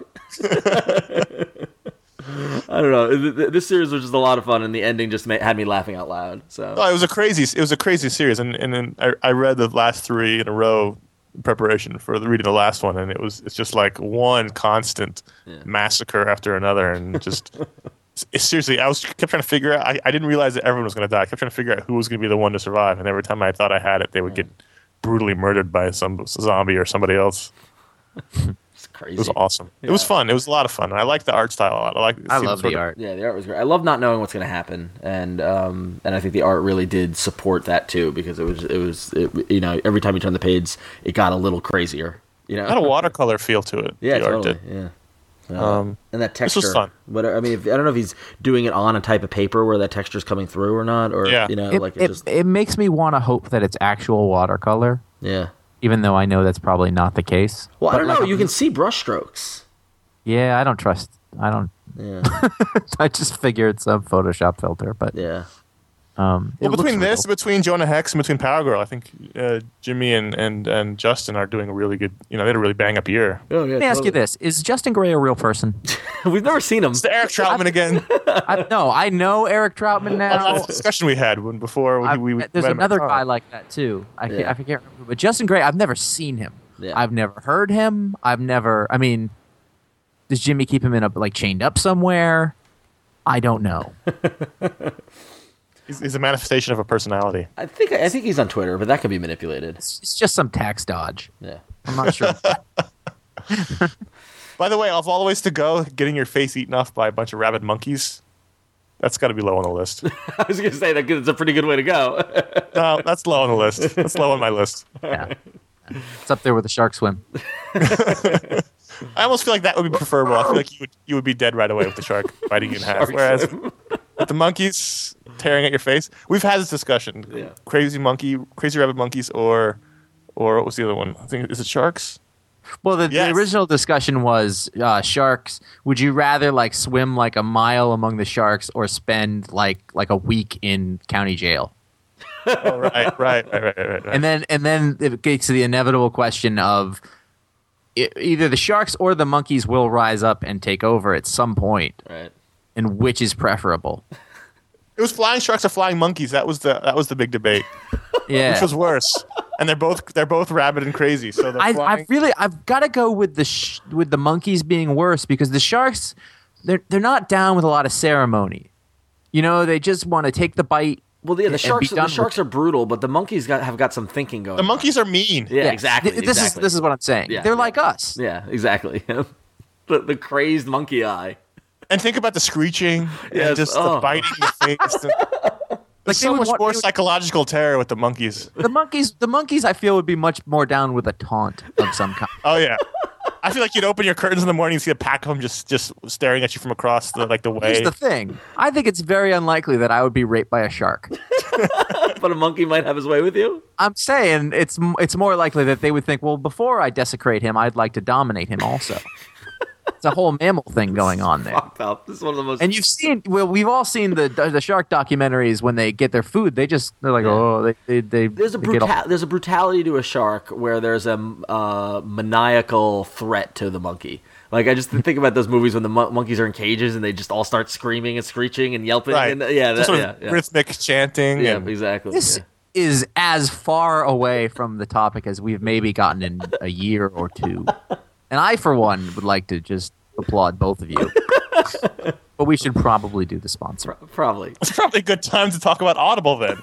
Speaker 6: I don't know. This series was just a lot of fun, and the ending just had me laughing out loud. So
Speaker 7: it was a crazy series, and then I read the last three in a row in preparation for reading the last one, and it's just like one constant massacre after another, and just seriously, kept trying to figure out. I didn't realize that everyone was going to die. I kept trying to figure out who was going to be the one to survive, and every time I thought I had it, they would get brutally murdered by some zombie or somebody else.
Speaker 6: It's crazy.
Speaker 7: It was awesome. Yeah. It was fun. It was a lot of fun. I like the art style a lot.
Speaker 5: I love the art.
Speaker 6: Yeah, the art was great. I love not knowing what's going to happen, and I think the art really did support that too, because it was every time you turn the page, it got a little crazier. It
Speaker 7: had a watercolor feel to it.
Speaker 6: Yeah,
Speaker 7: the art
Speaker 6: totally.
Speaker 7: did.
Speaker 6: Yeah. And that texture.
Speaker 7: This was fun.
Speaker 6: But I mean, I don't know if he's doing it on a type of paper where that texture's coming through or not, or
Speaker 5: it makes me want to hope that it's actual watercolor.
Speaker 6: Yeah.
Speaker 5: Even though I know that's probably not the case.
Speaker 6: Well, I don't know. You can see brushstrokes.
Speaker 5: Yeah, I don't trust.
Speaker 6: Yeah.
Speaker 5: I just figure it's a Photoshop filter, but
Speaker 6: yeah.
Speaker 7: Between Jonah Hex and between Power Girl, I think Jimmy and Justin are doing a really good. They had a really bang up year.
Speaker 6: Oh, yeah,
Speaker 5: Let me ask you this: is Justin Gray a real person?
Speaker 6: We've never seen him.
Speaker 7: It's Eric Troutman again.
Speaker 5: I know Eric Troutman now.
Speaker 7: That's the discussion we had before we
Speaker 5: there's another guy like that too. I can't remember, but Justin Gray, I've never seen him.
Speaker 6: Yeah.
Speaker 5: I've never heard him. I mean, does Jimmy keep him in chained up somewhere? I don't know.
Speaker 7: He's a manifestation of a personality.
Speaker 6: I think he's on Twitter, but that could be manipulated.
Speaker 5: It's just some tax dodge.
Speaker 6: Yeah.
Speaker 5: I'm not sure.
Speaker 7: By the way, of all the ways to go, getting your face eaten off by a bunch of rabid monkeys, that's got to be low on the list.
Speaker 6: I was going to say that it's a pretty good way to go.
Speaker 7: No, that's low on the list. That's low on my list.
Speaker 5: Yeah. It's up there with the shark swim.
Speaker 7: I almost feel like that would be preferable. I feel like you would be dead right away with the shark biting you in half. Whereas with the monkeys tearing at your face, we've had this discussion.
Speaker 6: Yeah.
Speaker 7: Crazy rabbit monkeys, or what was the other one? I think is it sharks?
Speaker 5: Well, the
Speaker 7: Yes.
Speaker 5: original discussion was sharks. Would you rather swim a mile among the sharks or spend like a week in county jail?
Speaker 7: Oh, right.
Speaker 5: And then it gets to the inevitable question of either the sharks or the monkeys will rise up and take over at some point,
Speaker 6: Right.
Speaker 5: and which is preferable?
Speaker 7: It was flying sharks or flying monkeys. That was the big debate.
Speaker 5: Yeah,
Speaker 7: Which was worse? And they're both rabid and crazy. So they're flying.
Speaker 5: I've got to go with the monkeys being worse, because the sharks they're not down with a lot of ceremony. They just want to take the bite.
Speaker 6: Well, yeah, the
Speaker 5: and
Speaker 6: sharks.
Speaker 5: be
Speaker 6: The
Speaker 5: done
Speaker 6: sharks
Speaker 5: with
Speaker 6: are brutal, but the monkeys have got some thinking going.
Speaker 7: The monkeys are mean.
Speaker 6: Yeah, exactly.
Speaker 5: This is what I'm saying.
Speaker 6: Yeah,
Speaker 5: They're
Speaker 6: yeah.
Speaker 5: like us.
Speaker 6: Yeah, exactly. the crazed monkey eye.
Speaker 7: And think about the screeching
Speaker 6: Yes,
Speaker 7: and just
Speaker 6: oh.
Speaker 7: the biting in the face. There's
Speaker 5: they
Speaker 7: so
Speaker 5: would
Speaker 7: much
Speaker 5: want-
Speaker 7: more
Speaker 5: they would-
Speaker 7: psychological terror with the monkeys.
Speaker 5: The monkeys, I feel, would be much more down with a taunt of some kind.
Speaker 7: Oh yeah. I feel like you'd open your curtains in the morning and see a pack of them just staring at you from across the way.
Speaker 5: Here's the thing. I think it's very unlikely that I would be raped by a shark.
Speaker 6: But a monkey might have his way with you.
Speaker 5: I'm saying it's more likely that they would think, well, before I desecrate him, I'd like to dominate him also. It's a whole mammal thing going on there.
Speaker 6: Fucked up. This is one of the most.
Speaker 5: And we've all seen the shark documentaries. When they get their food, they're like, oh, they
Speaker 6: There's a brutality to a shark where there's a maniacal threat to the monkey. Like, I just think about those movies when the monkeys are in cages and they just all start screaming and screeching and yelping.
Speaker 7: Right.
Speaker 6: And, yeah,
Speaker 7: Just sort of rhythmic chanting.
Speaker 6: yeah,
Speaker 7: and
Speaker 6: exactly.
Speaker 5: This
Speaker 6: yeah.
Speaker 5: is as far away from the topic as we've maybe gotten in a year or two. And I, for one, would like to just applaud both of you. But we should probably do the sponsor.
Speaker 6: Probably.
Speaker 7: It's probably a good time to talk about Audible then.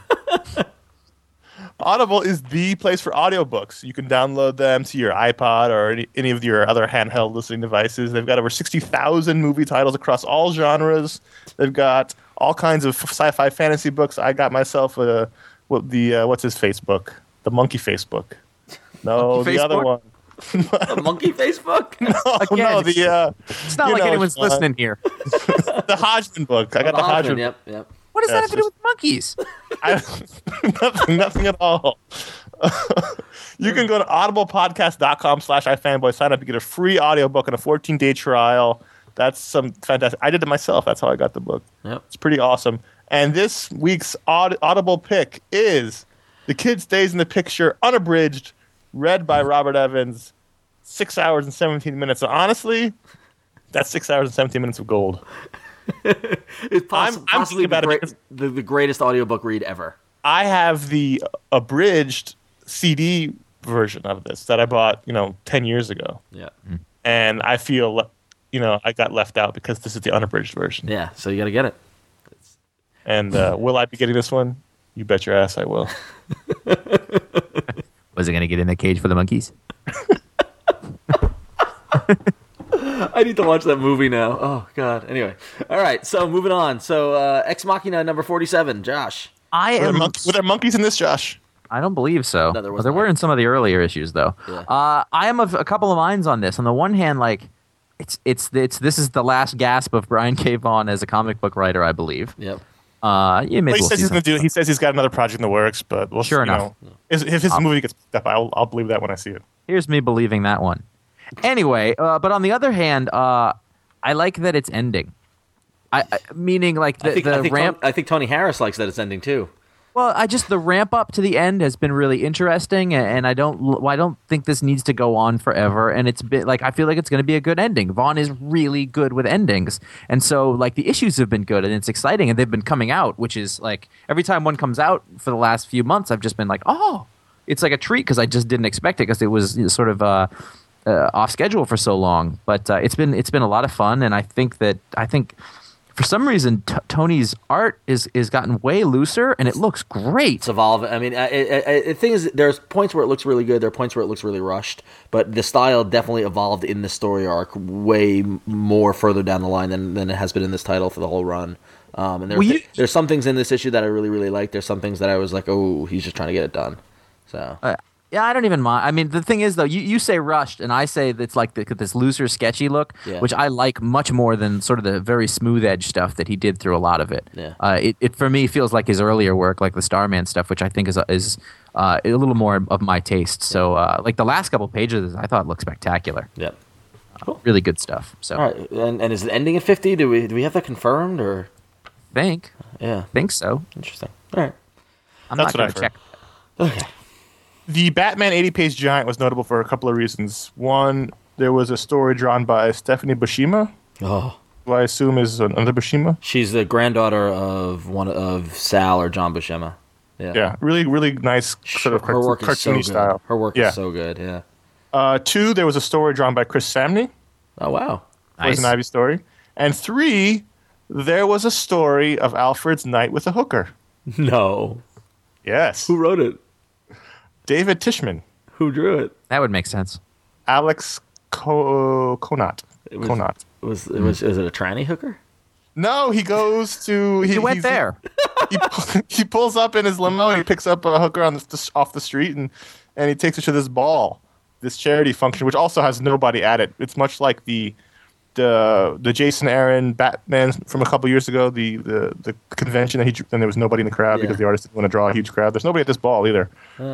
Speaker 7: Audible is the place for audiobooks. You can download them to your iPod or any of your other handheld listening devices. They've got over 60,000 movie titles across all genres. They've got all kinds of sci-fi fantasy books. I got myself what's his Facebook? The Monkey Facebook. No,
Speaker 5: Monkey
Speaker 7: the other
Speaker 5: Facebook?
Speaker 7: one.
Speaker 6: A monkey Facebook?
Speaker 5: Again,
Speaker 7: the
Speaker 5: It's not like anyone's listening here.
Speaker 7: the Hodgman book. I got the Hodgman.
Speaker 6: Yep.
Speaker 5: What does
Speaker 7: Yeah,
Speaker 5: that have to do
Speaker 7: it's
Speaker 5: with monkeys?
Speaker 7: nothing at all. You can go to audiblepodcast.com/ifanboy, sign up, you get a free audiobook and a 14-day trial. That's some fantastic. I did it myself. That's how I got the book.
Speaker 6: Yep.
Speaker 7: It's pretty awesome. And this week's Audible pick is The Kid Stays in the Picture, unabridged, read by Robert Evans, 6 hours and 17 minutes. So honestly, that's 6 hours and 17 minutes of gold.
Speaker 6: It's
Speaker 7: I'm
Speaker 6: possibly
Speaker 7: thinking about it
Speaker 6: the greatest audiobook read ever.
Speaker 7: I have the abridged CD version of this that I bought, 10 years ago.
Speaker 6: Yeah.
Speaker 7: And I feel, I got left out because this is the unabridged version.
Speaker 6: Yeah, so you got to get it.
Speaker 7: And will I be getting this one? You bet your ass I will.
Speaker 5: Was it going to get in the cage for the monkeys?
Speaker 6: I need to watch that movie now. Oh, God. Anyway. All right, so moving on. So Ex Machina number 47, Josh.
Speaker 7: Were there monkeys in this, Josh?
Speaker 5: I don't believe so.
Speaker 6: No, there was
Speaker 5: There
Speaker 6: not.
Speaker 5: were in some of the earlier issues, though.
Speaker 6: Yeah.
Speaker 5: I am of a couple of minds on this. On the one hand, this is the last gasp of Brian K. Vaughan as a comic book writer, I believe.
Speaker 6: Yep.
Speaker 5: Maybe
Speaker 7: Well,
Speaker 5: we'll see something.
Speaker 7: he says he's got another project in the works, but we'll
Speaker 5: Sure
Speaker 7: see,
Speaker 5: enough.
Speaker 7: If his movie gets picked up, I'll believe that when I see it.
Speaker 5: Here's me believing that one. Anyway, but on the other hand, I like that it's ending. Meaning like the ramp.
Speaker 6: I think Tony Harris likes that it's ending too.
Speaker 5: Well, the ramp up to the end has been really interesting, and I don't think this needs to go on forever. And it's been I feel like it's going to be a good ending. Vaughn is really good with endings, and so the issues have been good and it's exciting, and they've been coming out, which is every time one comes out for the last few months, I've just been like, oh, it's like a treat because I just didn't expect it because it was sort of off schedule for so long. But it's been a lot of fun, and I think for some reason Tony's art is gotten way looser, and it looks great.
Speaker 6: It's evolving. I mean, the thing is, there's points where it looks really good. There are points where it looks really rushed. But the style definitely evolved in the story arc way more further down the line than it has been in this title for the whole run. And there's some things in this issue that I really, really like. There's some things that I was like, oh, he's just trying to get it done. So
Speaker 5: yeah, I don't even mind. I mean, the thing is, though, you say rushed, and I say it's like this looser, sketchy look, which I like much more than sort of the very smooth edge stuff that he did through a lot of it.
Speaker 6: Yeah.
Speaker 5: It for me feels like his earlier work, like the Starman stuff, which I think is a little more of my taste. So, like the last couple pages, I thought looked spectacular.
Speaker 6: Yep. Cool.
Speaker 5: Really good stuff. So,
Speaker 6: all right, and is it ending at 50? Do we have that confirmed or?
Speaker 5: Think so.
Speaker 6: Interesting. All right.
Speaker 5: I'm
Speaker 7: That's
Speaker 5: not going
Speaker 7: what
Speaker 5: to check.
Speaker 6: Okay.
Speaker 7: The Batman 80-page giant was notable for a couple of reasons. One, there was a story drawn by Stephanie Buscema,
Speaker 6: Oh,
Speaker 7: who I assume is another Buscema.
Speaker 6: she's the granddaughter of one of Sal or John Buscema.
Speaker 7: Yeah, really, really nice sort of
Speaker 6: her work is so
Speaker 7: cartoony
Speaker 6: good.
Speaker 7: style.
Speaker 6: Her work
Speaker 7: Yeah.
Speaker 6: is so good. Yeah.
Speaker 7: 2, there was a story drawn by Chris Samney,
Speaker 6: Oh wow.
Speaker 7: Poison Ivy story. And 3, there was a story of Alfred's night with a hooker.
Speaker 6: No.
Speaker 7: Yes.
Speaker 6: Who wrote it?
Speaker 7: David Tishman.
Speaker 6: Who drew it?
Speaker 5: That would make sense.
Speaker 7: Alex Conant.
Speaker 6: was-
Speaker 7: Conant.
Speaker 6: Was it a tranny hooker?
Speaker 7: No, he goes to...
Speaker 5: He went there.
Speaker 7: He pulls up in his limo and he picks up a hooker off the street and he takes her to this ball, this charity function, which also has nobody at it. It's much like the Jason Aaron Batman from a couple years ago, the convention that and there was nobody in the crowd because the artist didn't want to draw a huge crowd. There's nobody at this ball either.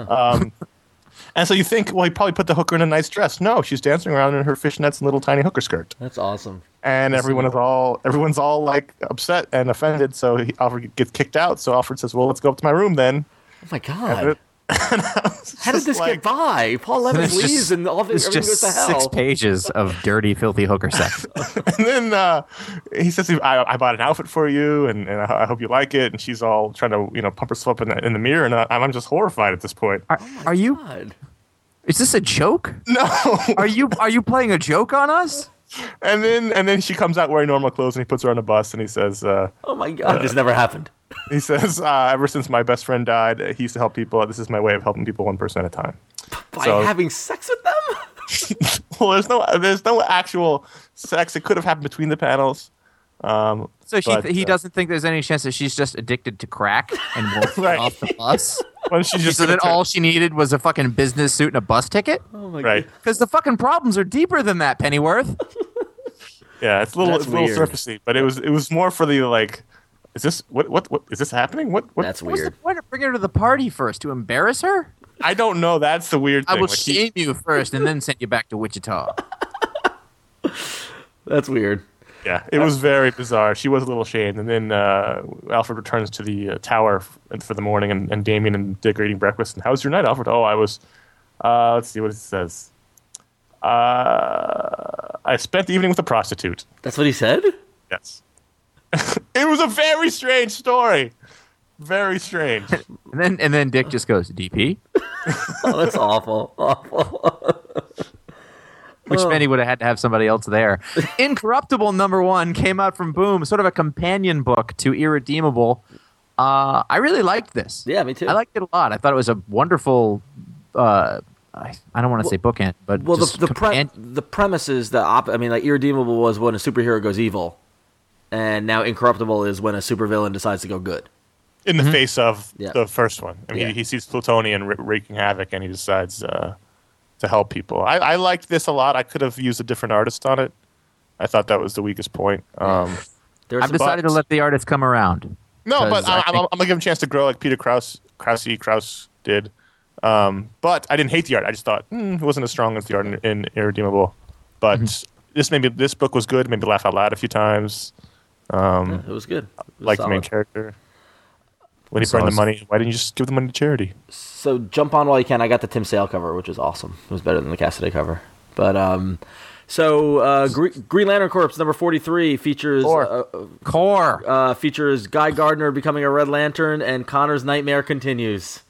Speaker 7: And so you think, well, he probably put the hooker in a nice dress. No, she's dancing around in her fishnets and little tiny hooker skirt.
Speaker 6: That's awesome.
Speaker 7: And everyone's all like upset and offended. So Alfred gets kicked out. So Alfred says, "Well, let's go up to my room then."
Speaker 6: Oh my god. How did this get by? Paul Levitz leaves and everything
Speaker 5: It's
Speaker 6: goes
Speaker 5: just
Speaker 6: to hell.
Speaker 5: 6 pages of dirty, filthy hooker sex.
Speaker 7: And then he says, I bought an outfit for you, and I hope you like it. And she's all trying to pump herself up in the mirror, and I'm just horrified at this point.
Speaker 5: Are you?
Speaker 6: God.
Speaker 5: Is this a joke?
Speaker 7: No.
Speaker 5: Are you playing a joke on us?
Speaker 7: And then she comes out wearing normal clothes, and he puts her on a bus, and he says,
Speaker 6: Oh my god, this never happened.
Speaker 7: ever since my best friend died, he used to help people. This is my way of helping people one person at a time.
Speaker 6: By
Speaker 7: So-
Speaker 6: having sex with them?
Speaker 7: Well, there's no actual sex. It could have happened between the panels.
Speaker 5: So he doesn't think there's any chance that she's just addicted to crack and won't get
Speaker 7: Right.
Speaker 5: off the bus?
Speaker 7: When she just
Speaker 5: So that all she needed was a fucking business suit and a bus ticket?
Speaker 6: Oh my
Speaker 7: right.
Speaker 6: god.
Speaker 5: Because the fucking problems are deeper than that, Pennyworth.
Speaker 7: Yeah, it's a little
Speaker 6: That's weird.
Speaker 7: surfacey, but it was more for the like. Is this what is this happening? What?
Speaker 6: That's
Speaker 5: What's the
Speaker 6: weird.
Speaker 5: point of bringing her to the party first? To embarrass her?
Speaker 7: I don't know. That's the weird
Speaker 5: I
Speaker 7: thing.
Speaker 5: will
Speaker 7: Like,
Speaker 5: shame you first and then send you back to Wichita.
Speaker 6: That's weird.
Speaker 7: yeah, it was very bizarre. She was a little shamed, and then Alfred returns to the tower for the morning, and Damien and Dick are eating breakfast. And how was your night, Alfred? Oh, I was. Let's see what it says. I spent the evening with a prostitute.
Speaker 6: That's what he said?
Speaker 7: Yes. It was a very strange story. Very strange.
Speaker 5: And then Dick just goes, DP?
Speaker 6: Oh, that's awful. Awful.
Speaker 5: Which meant he would have had to have somebody else there. Incorruptible #1 came out from Boom, sort of a companion book to Irredeemable. I really liked this.
Speaker 6: Yeah, me too.
Speaker 5: I liked it a lot. I thought it was a wonderful. I don't want to say bookend, but
Speaker 6: Well,
Speaker 5: just
Speaker 6: the premise is like Irredeemable was when a superhero goes evil, and now Incorruptible is when a supervillain decides to go good.
Speaker 7: In the face of
Speaker 6: Yeah.
Speaker 7: the first one. I mean,
Speaker 6: Yeah.
Speaker 7: he sees Plutonian wreaking havoc, and he decides to help people. I liked this a lot. I could have used a different artist on it. I thought that was the weakest point.
Speaker 6: There's
Speaker 5: I've decided to let the artist come around.
Speaker 7: No, but
Speaker 5: Because I
Speaker 7: I'm
Speaker 5: think-
Speaker 7: going to give him a chance to grow like Peter Krause did. But I didn't hate the art. I just thought it wasn't as strong as the art in Irredeemable. But this book was good. Made me laugh out loud a few times.
Speaker 6: it was good. It was
Speaker 7: Like the main
Speaker 6: solid.
Speaker 7: character. When he burned the money, why didn't you just give the money to charity?
Speaker 6: So jump on while you can. I got the Tim Sale cover, which is awesome. It was better than the Cassidy cover. But So Green Lantern Corps number 43 features
Speaker 5: Core.
Speaker 6: features Guy Gardner becoming a Red Lantern, and Connor's nightmare continues.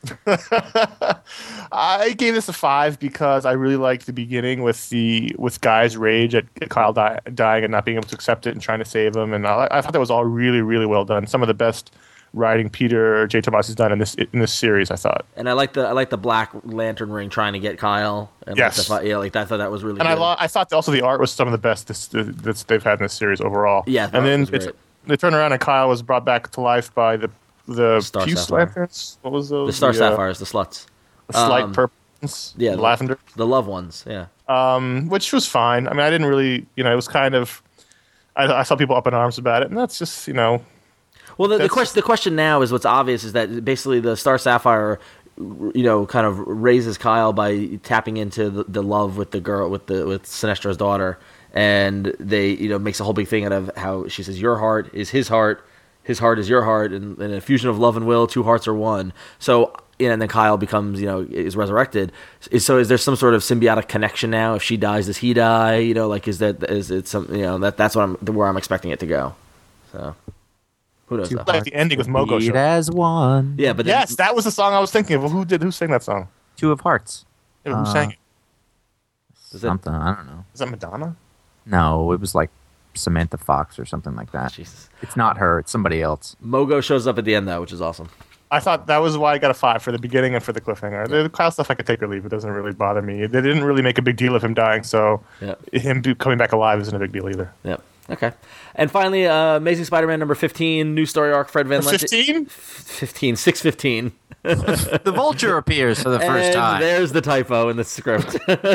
Speaker 7: I gave this a 5 because I really liked the beginning with Guy's rage at Kyle dying and not being able to accept it and trying to save him, and I thought that was all really, really well done. Some of the best writing Peter J. Tomasi has done in this series, I thought.
Speaker 6: And I like the Black Lantern ring trying to get Kyle. And
Speaker 7: yes.
Speaker 6: I thought that was really
Speaker 7: and
Speaker 6: good.
Speaker 7: I thought also the art was some of the best that they've had in this series overall.
Speaker 6: Yeah,
Speaker 7: and then they turn around and Kyle was brought back to life by the
Speaker 6: Star
Speaker 7: Puce
Speaker 6: Sapphire.
Speaker 7: Lanterns. What was those?
Speaker 6: The Star Sapphires, the sluts.
Speaker 7: The slight purples.
Speaker 6: Yeah,
Speaker 7: lavender.
Speaker 6: The love ones. Yeah.
Speaker 7: Which was fine. I mean, I didn't really, it was kind of. I saw people up in arms about it, and that's just,
Speaker 6: Well, the question now is what's obvious is that basically the Star Sapphire, kind of raises Kyle by tapping into the love with the girl with Sinestro's daughter, and they makes a whole big thing out of how she says your heart is his heart is your heart, and a fusion of love and will, two hearts are one. So. And then Kyle becomes, is resurrected. So is there some sort of symbiotic connection now? If she dies, does he die? Is it some, that's where I'm expecting it to go. So who knows?
Speaker 7: Like the ending with Mogo.
Speaker 5: Beat as one.
Speaker 6: Yeah, but
Speaker 7: yes, that was the song I was thinking of. Who sang that song?
Speaker 5: Two of Hearts.
Speaker 7: Yeah, who sang it?
Speaker 5: Something, I don't know.
Speaker 7: Is that Madonna?
Speaker 5: No, it was like Samantha Fox or something like that.
Speaker 6: Jesus.
Speaker 5: It's not her. It's somebody else.
Speaker 6: Mogo shows up at the end though, which is awesome.
Speaker 7: I thought that was why I got a 5 for the beginning and for the cliffhanger. The Kyle stuff I could take or leave. It doesn't really bother me. They didn't really make a big deal of him dying, so him coming back alive isn't a big deal either.
Speaker 6: Yep. Okay. And finally, Amazing Spider-Man number 15, new story arc, Fred Van Lente.
Speaker 7: 15?
Speaker 6: 615.
Speaker 5: The Vulture appears for the first time.
Speaker 6: There's the typo in the script.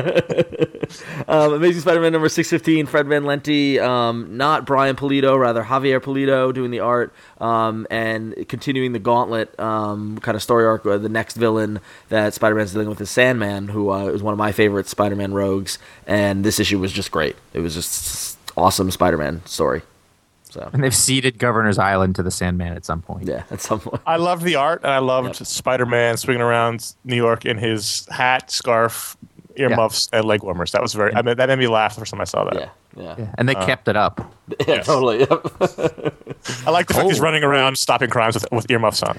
Speaker 6: Amazing Spider-Man number 615, Fred Van Lente, not Brian Pulido, rather Javier Pulido doing the art, and continuing the Gauntlet kind of story arc. The next villain that Spider-Man's dealing with is Sandman, who is one of my favorite Spider-Man rogues, and this issue was just great. It was just awesome Spider-Man story. So.
Speaker 5: And they've ceded Governor's Island to the Sandman at some point.
Speaker 6: Yeah, at some point.
Speaker 7: I loved the art, and I loved Spider-Man swinging around New York in his hat, scarf, earmuffs, and leg warmers. That was that made me laugh the first time I saw that.
Speaker 6: Yeah.
Speaker 5: And they kept it up.
Speaker 6: Yeah, totally. Yep.
Speaker 7: I like the fact he's running around stopping crimes with earmuffs on.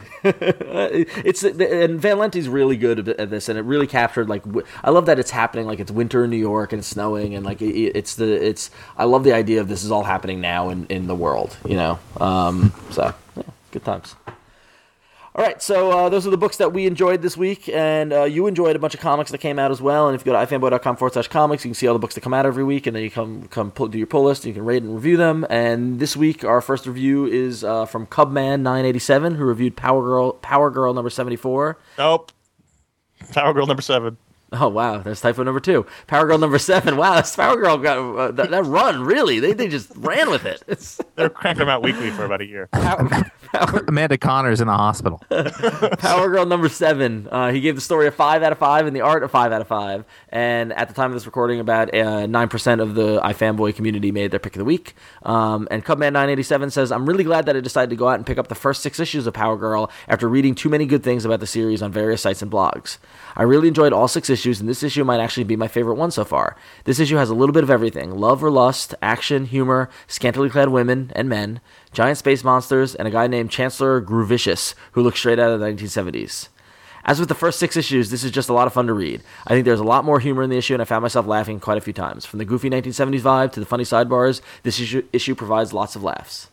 Speaker 6: And Van Lente's really good at this, and it really captured I love that it's happening it's winter in New York and it's snowing, and I love the idea of this is all happening now in the world, so yeah, good times. All right, so those are the books that we enjoyed this week, and you enjoyed a bunch of comics that came out as well. And if you go to ifanboy.com/comics, you can see all the books that come out every week, and then you do your pull list, and you can rate and review them. And this week, our first review is from Cubman987, who reviewed Power Girl number 74.
Speaker 7: Nope. Power Girl number 7.
Speaker 6: Oh, wow. There's typo number 2. Power Girl number 7. Wow, this Power Girl got that run, really. They just ran with it.
Speaker 7: They're cranking them out weekly for about a year.
Speaker 5: Amanda Connor's in the hospital.
Speaker 6: Power Girl number 7. He gave the story a 5 out of 5 and the art a 5 out of 5. And at the time of this recording, about 9% of the iFanboy community made their pick of the week. And Cubman987 says, I'm really glad that I decided to go out and pick up the first 6 issues of Power Girl after reading too many good things about the series on various sites and blogs. I really enjoyed all 6 issues, and this issue might actually be my favorite one so far. This issue has a little bit of everything: love or lust, action, humor, scantily clad women and men, giant space monsters, and a guy named Chancellor Groovicious, who looks straight out of the 1970s. As with the first 6 issues, this is just a lot of fun to read. I think there's a lot more humor in the issue, and I found myself laughing quite a few times. From the goofy 1970s vibe to the funny sidebars, this issue provides lots of laughs.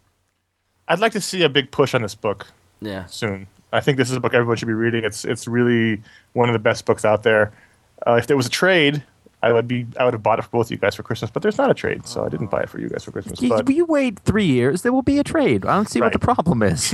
Speaker 7: I'd like to see a big push on this book soon. I think this is a book everyone should be reading. It's really one of the best books out there. If there was a trade, I would have bought it for both of you guys for Christmas, but there's not a trade, so I didn't buy it for you guys for Christmas.
Speaker 5: You wait 3 years, there will be a trade. I don't see what the problem is.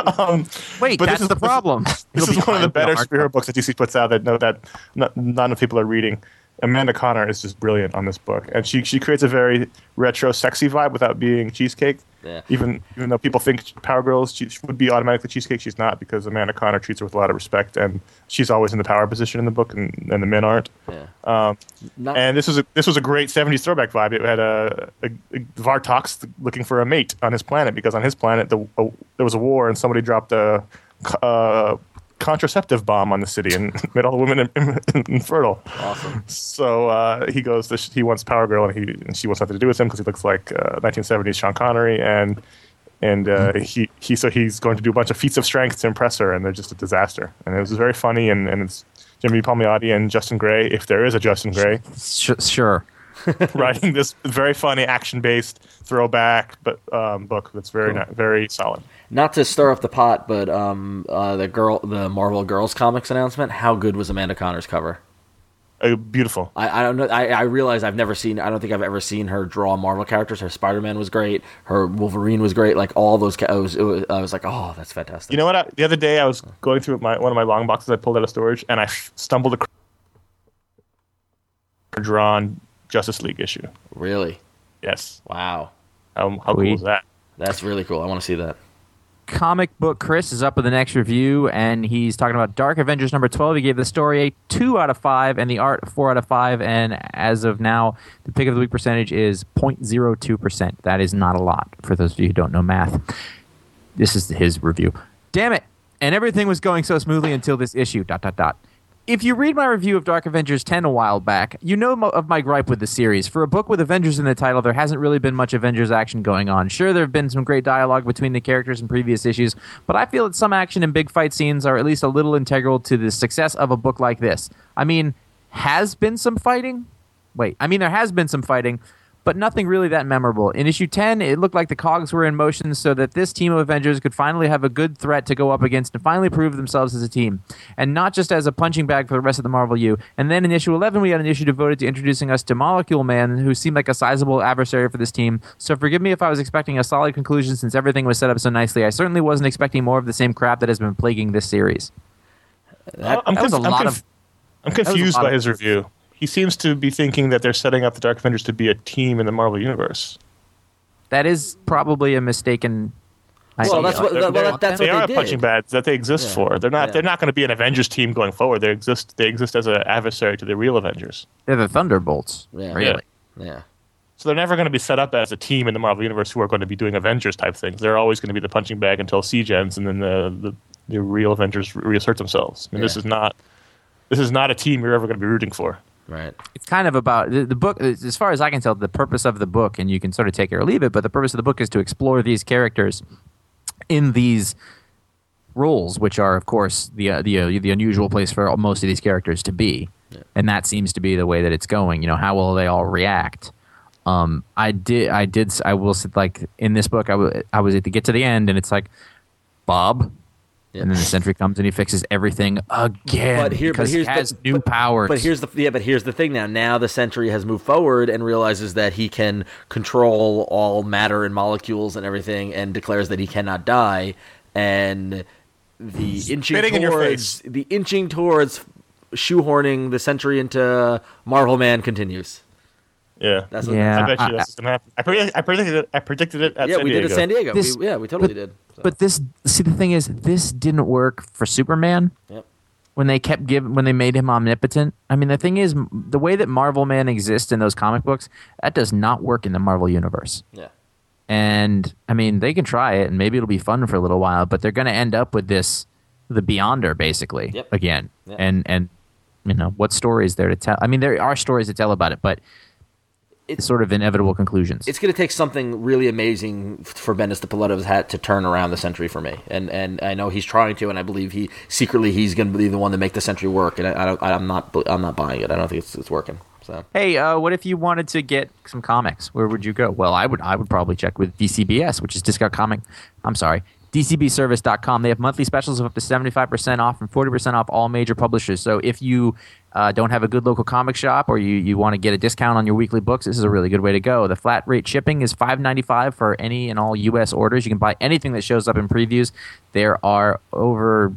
Speaker 5: Wait, that's the problem.
Speaker 7: This is one of the better superhero books that DC puts out that not enough people are reading. Amanda Connor is just brilliant on this book, and she creates a very retro, sexy vibe without being cheesecake.
Speaker 6: Yeah.
Speaker 7: Even though people think Power Girls she would be automatically cheesecake, she's not, because Amanda Connor treats her with a lot of respect, and she's always in the power position in the book, and the men aren't.
Speaker 6: Yeah.
Speaker 7: And this was a great 70s throwback vibe. It had a Vartox looking for a mate on his planet, because on his planet there was a war and somebody dropped a contraceptive bomb on the city and made all the women infertile.
Speaker 6: Awesome.
Speaker 7: So he goes. He wants Power Girl, and she wants nothing to do with him because he looks like 1970s Sean Connery, and he's going to do a bunch of feats of strength to impress her, and they're just a disaster. And it was very funny, and it's Jimmy Palmiotti and Justin Gray, if there is a Justin Gray,
Speaker 5: Sure.
Speaker 7: writing this very funny action-based throwback book that's very solid.
Speaker 6: Not to stir up the pot, but the Marvel Girls comics announcement. How good was Amanda Connor's cover?
Speaker 7: Beautiful.
Speaker 6: I don't know. I realize I've never seen. I don't think I've ever seen her draw Marvel characters. Her Spider-Man was great. Her Wolverine was great. Like all those. I was like, oh, that's fantastic.
Speaker 7: You know what? The other day I was going through one of my long boxes I pulled out of storage, and I stumbled across a drawn Justice League issue.
Speaker 6: Really?
Speaker 7: Yes.
Speaker 6: Wow.
Speaker 7: How cool is that?
Speaker 6: That's really cool. I want to see that.
Speaker 5: Comic Book Chris is up with the next review, and he's talking about Dark Avengers number 12. He gave the story a 2 out of 5 and the art a 4 out of 5, and as of now, the pick of the week percentage is 0.02%. That is not a lot for those of you who don't know math. This is his review. Damn it! And everything was going so smoothly until this issue, ... If you read my review of Dark Avengers 10 a while back, you know of my gripe with the series. For a book with Avengers in the title, there hasn't really been much Avengers action going on. Sure, there have been some great dialogue between the characters in previous issues, but I feel that some action and big fight scenes are at least a little integral to the success of a book like this. I mean, has been some fighting? There has been some fighting, but nothing really that memorable. In issue 10, it looked like the cogs were in motion so that this team of Avengers could finally have a good threat to go up against and finally prove themselves as a team, and not just as a punching bag for the rest of the Marvel U. And then in issue 11, we had an issue devoted to introducing us to Molecule Man, who seemed like a sizable adversary for this team. So forgive me if I was expecting a solid conclusion since everything was set up so nicely. I certainly wasn't expecting more of the same crap that has been plaguing this series.
Speaker 7: I'm confused by his review. He seems to be thinking that they're setting up the Dark Avengers to be a team in the Marvel Universe.
Speaker 5: That is probably a mistaken idea.
Speaker 6: Well, that's what
Speaker 7: they
Speaker 6: they
Speaker 7: are
Speaker 6: did.
Speaker 7: punching bags that they exist for. They're not.
Speaker 6: Yeah.
Speaker 7: They're not going to be an Avengers team going forward. They exist as an adversary to the real Avengers.
Speaker 5: They're the Thunderbolts.
Speaker 6: Yeah.
Speaker 5: Really.
Speaker 6: Yeah.
Speaker 7: So they're never going to be set up as a team in the Marvel Universe who are going to be doing Avengers type things. They're always going to be the punching bag until Siege ends, and then the real Avengers reassert themselves. I mean, this is not a team you're ever going to be rooting for.
Speaker 6: Right.
Speaker 5: It's kind of about the book, as far as I can tell, the purpose of the book, and you can sort of take it or leave it, but the purpose of the book is to explore these characters in these roles, which are, of course, the unusual place for most of these characters to be. Yeah. And that seems to be the way that it's going. You know, how will they all react? I will say, like, in this book, I was at to get to the end, and it's like, Bob. Yeah. And then the Sentry comes and he fixes everything again because he has new powers.
Speaker 6: But here's the thing now. Now the Sentry has moved forward and realizes that he can control all matter and molecules and everything, and declares that he cannot die. And the inching towards shoehorning the Sentry into Marvel Man continues.
Speaker 7: Yeah,
Speaker 6: that's what
Speaker 7: I bet you that's gonna happen. I predicted it at San Diego.
Speaker 6: We did at San Diego. We totally did. So.
Speaker 5: But the thing is, this didn't work for Superman.
Speaker 6: Yep.
Speaker 5: When they made him omnipotent. I mean, the thing is, the way that Marvel Man exists in those comic books, that does not work in the Marvel Universe.
Speaker 6: Yeah.
Speaker 5: And I mean, they can try it, and maybe it'll be fun for a little while, but they're going to end up with the Beyonder basically again. Yep. And you know, what story is there to tell? I mean, there are stories to tell about it, but it's sort of inevitable conclusions.
Speaker 6: It's going to take something really amazing for Bendis to pull out of his hat to turn around the Sentry for me, and I know he's trying to, and I believe he's going to be the one to make the Sentry work, and I'm not buying it. I don't think it's working. So
Speaker 5: hey, what if you wanted to get some comics? Where would you go? Well, I would probably check with DCBS, which is DCBService.com. They have monthly specials of up to 75% off and 40% off all major publishers. So if you don't have a good local comic shop, or you want to get a discount on your weekly books, this is a really good way to go. The flat rate shipping is $5.95 for any and all U.S. orders. You can buy anything that shows up in previews. There are over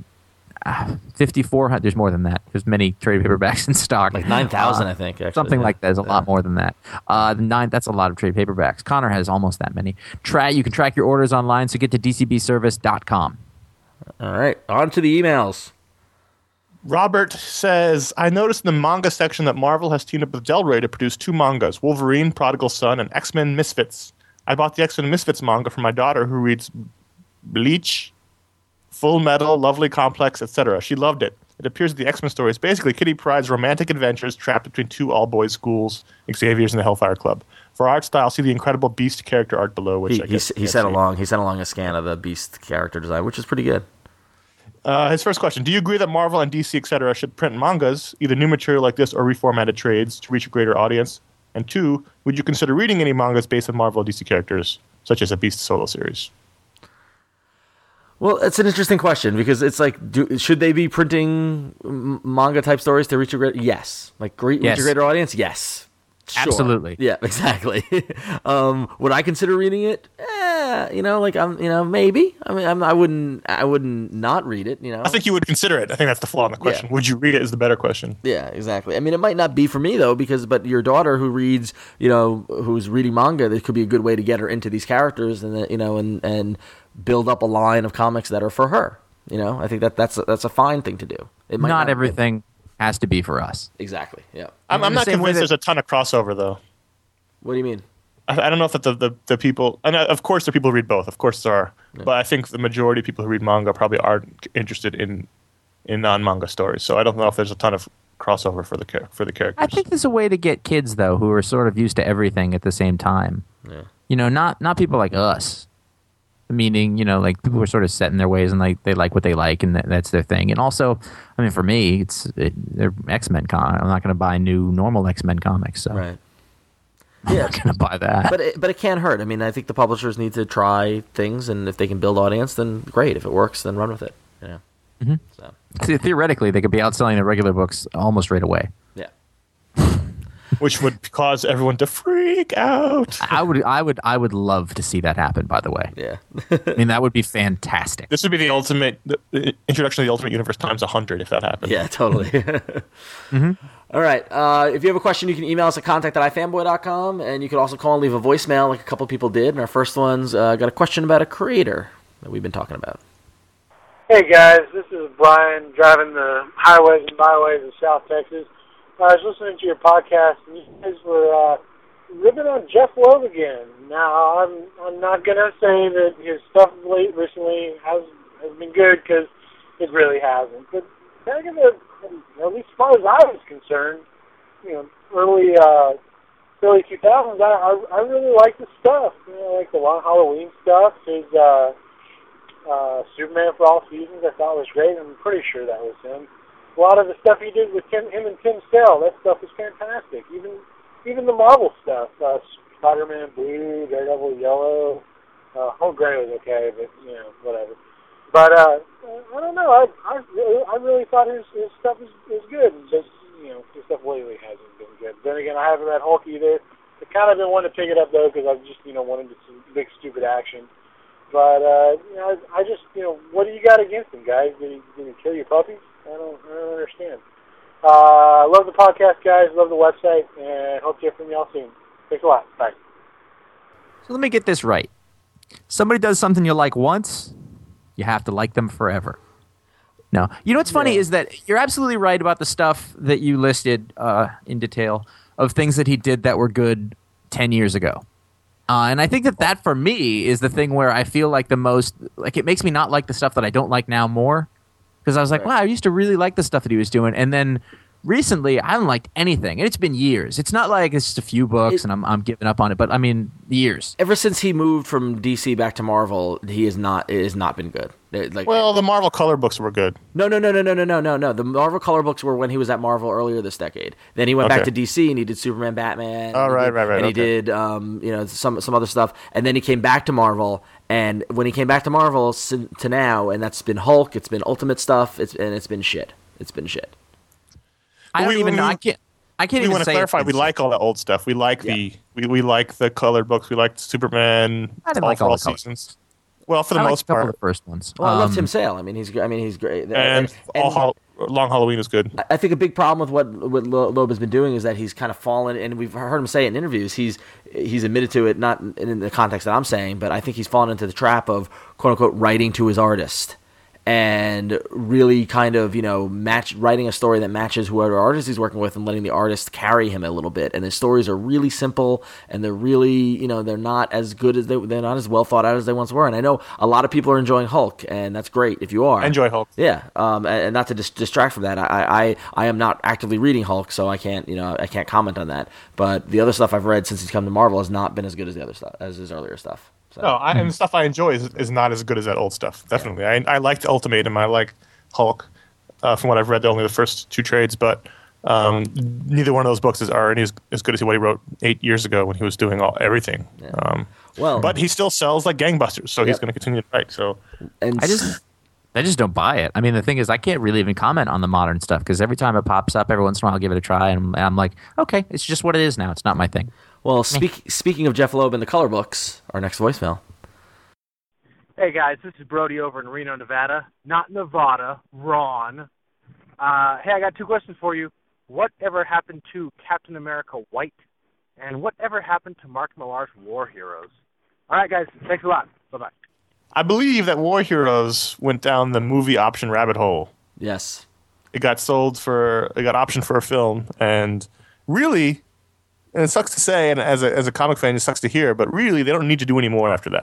Speaker 5: 5,400. There's more than that. There's many trade paperbacks in stock.
Speaker 6: Like 9,000, I think. Actually.
Speaker 5: Something like that. There's a lot more than that. That's a lot of trade paperbacks. Connor has almost that many. You can track your orders online, so get to DCBService.com.
Speaker 6: All right. On to the emails.
Speaker 7: Robert says, I noticed in the manga section that Marvel has teamed up with Del Rey to produce 2 mangas, Wolverine, Prodigal Son, and X-Men Misfits. I bought the X-Men Misfits manga for my daughter, who reads Bleach Full Metal, Lovely Complex, etc. She loved it. It appears that the X-Men story is basically Kitty Pryde's romantic adventures trapped between two all-boys schools, Xavier's and the Hellfire Club. For art style, see the incredible Beast character art below, which I guess
Speaker 6: he sent along a scan of the Beast character design, which is pretty good.
Speaker 7: His first question: do you agree that Marvel and DC, etc., should print mangas, either new material like this or reformatted trades, to reach a greater audience? And 2, would you consider reading any mangas based on Marvel or DC characters, such as a Beast solo series?
Speaker 6: Well, it's an interesting question because it's like, should they be printing manga type stories to reach a greater? Yes, reach a greater audience. Yes, sure.
Speaker 5: Absolutely.
Speaker 6: Yeah, exactly. Would I consider reading it? Maybe. I mean, I wouldn't not read it.
Speaker 7: I think you would consider it. I think that's the flaw in the question.
Speaker 6: Yeah.
Speaker 7: Would you read it? Is the better question.
Speaker 6: Yeah, exactly. I mean, it might not be for me though, but your daughter who reads, who's reading manga, that could be a good way to get her into these characters, and and build up a line of comics that are for her. I think that's a fine thing to do. It might
Speaker 5: not everything has to be for us.
Speaker 6: Exactly. Yeah.
Speaker 7: I'm not convinced there's a ton of crossover though.
Speaker 6: What do you mean?
Speaker 7: I don't know if that the people, and of course there are people who read both. Of course there are, but I think the majority of people who read manga probably aren't interested in non-manga stories. So I don't know if there's a ton of crossover for the characters.
Speaker 5: I think there's a way to get kids though who are sort of used to everything at the same time. Yeah. Not people like us. Meaning, people who are sort of set in their ways and they like what they like and that's their thing. And also, I mean, for me, they're X-Men comics. I'm not going to buy new normal X-Men comics. So.
Speaker 6: Right.
Speaker 5: I'm not going to buy that.
Speaker 6: But it can't hurt. I mean, I think the publishers need to try things, and if they can build audience, then great. If it works, then run with it.
Speaker 5: Mm-hmm. So. Theoretically, they could be outselling the regular books almost right away.
Speaker 6: Yeah.
Speaker 7: Which would cause everyone to freak out.
Speaker 5: I would love to see that happen, by the way.
Speaker 6: Yeah.
Speaker 5: I mean, that would be fantastic.
Speaker 7: This would be the introduction of the Ultimate Universe times 100 if that happened.
Speaker 6: Yeah, totally.
Speaker 5: Mm-hmm.
Speaker 6: All right. If you have a question, you can email us at contact@ifanboy.com, and you can also call and leave a voicemail like a couple of people did. And our first one's got a question about a creator that we've been talking about.
Speaker 8: Hey, guys. This is Brian driving the highways and byways of South Texas. I was listening to your podcast, and you guys were ripping on Jeff Loeb again. Now, I'm not going to say that his stuff recently has been good, because it really hasn't. But back in at least as far as I was concerned, early 2000s, I really liked the stuff. Like the Long Halloween stuff. His Superman for All Seasons I thought was great. I'm pretty sure that was him. A lot of the stuff he did with him and Tim Sale, that stuff was fantastic. Even the Marvel stuff, Spider-Man Blue, Daredevil Yellow, Home Gray was okay, but whatever. But I don't know. I really thought his stuff is good. But his stuff lately hasn't been good. Then again, I haven't read Hulk either. I kind of been wanting to pick it up though, because I've just wanted to see big stupid action. But I just what do you got against him, guys? Did he kill your puppies? I don't understand. Love the podcast, guys. Love the website, and hope to hear from y'all soon. Thanks a lot. Bye.
Speaker 5: So let me get this right. Somebody does something you like once, you have to like them forever. No. You know what's funny is that you're absolutely right about the stuff that you listed in detail of things that he did that were good 10 years ago. And I think that for me is the thing where I feel like the most, like it makes me not like the stuff that I don't like now more. Because I was like, wow, I used to really like the stuff that he was doing. And then recently, I haven't liked anything. And it's been years. It's not like it's just a few books and I'm giving up on it. But I mean, years.
Speaker 6: Ever since he moved from DC back to Marvel, it has not been good.
Speaker 7: Well, the Marvel color books were good.
Speaker 6: No. The Marvel color books were when he was at Marvel earlier this decade. Then he went back to DC and he did Superman, Batman.
Speaker 7: Oh, right.
Speaker 6: And he did some other stuff. And then he came back to Marvel. And when he came back to Marvel to now, and that's been Hulk, it's been Ultimate stuff, it's been shit. It's been shit.
Speaker 5: I don't even know. I can't even
Speaker 7: want to
Speaker 5: say
Speaker 7: clarify. We like all the old stuff. We like we like the colored books. We like Superman.
Speaker 5: I didn't like all the
Speaker 7: seasons. Well, for the most
Speaker 5: part, a couple
Speaker 7: part,
Speaker 5: of the first ones.
Speaker 6: Well, I love Tim Sale. I mean, he's great.
Speaker 7: And Long Halloween is good.
Speaker 6: I think a big problem with what Loeb has been doing is that he's kind of fallen, and we've heard him say it in interviews. He's admitted to it, not in the context that I'm saying, but I think he's fallen into the trap of quote unquote writing to his artist. and really kind of, writing a story that matches whoever artist he's working with and letting the artist carry him a little bit. And his stories are really simple, and they're really, they're not as good as they're not as well thought out as they once were. And I know a lot of people are enjoying Hulk, and that's great if you are.
Speaker 7: I enjoy Hulk.
Speaker 6: Yeah. And not to distract from that, I am not actively reading Hulk, so I can't, I can't comment on that. But the other stuff I've read since he's come to Marvel has not been as good as the other stuff, as his earlier stuff. So.
Speaker 7: No, and the stuff I enjoy is not as good as that old stuff. Definitely, I liked Ultimatum. I like Hulk. From what I've read, only the first 2 trades, but neither one of those books are any as good as what he wrote 8 years ago when he was doing everything.
Speaker 6: Yeah.
Speaker 7: But he still sells like gangbusters, so he's going to continue to write. So,
Speaker 6: and
Speaker 5: I just don't buy it. I mean, the thing is, I can't really even comment on the modern stuff because every time it pops up, every once in a while, I'll give it a try, and I'm like, okay, it's just what it is now. It's not my thing.
Speaker 6: Well, speaking of Jeff Loeb and the color books, our next voicemail.
Speaker 9: Hey guys, this is Brody over in Reno, Nevada. Not Nevada, Ron. Hey, I got 2 questions for you. Whatever happened to Captain America White? And whatever happened to Mark Millar's War Heroes? All right, guys, thanks a lot. Bye-bye.
Speaker 7: I believe that War Heroes went down the movie option rabbit hole.
Speaker 6: Yes.
Speaker 7: It got optioned for a film, and really, and it sucks to say, and as a comic fan, it sucks to hear, but really, they don't need to do any more after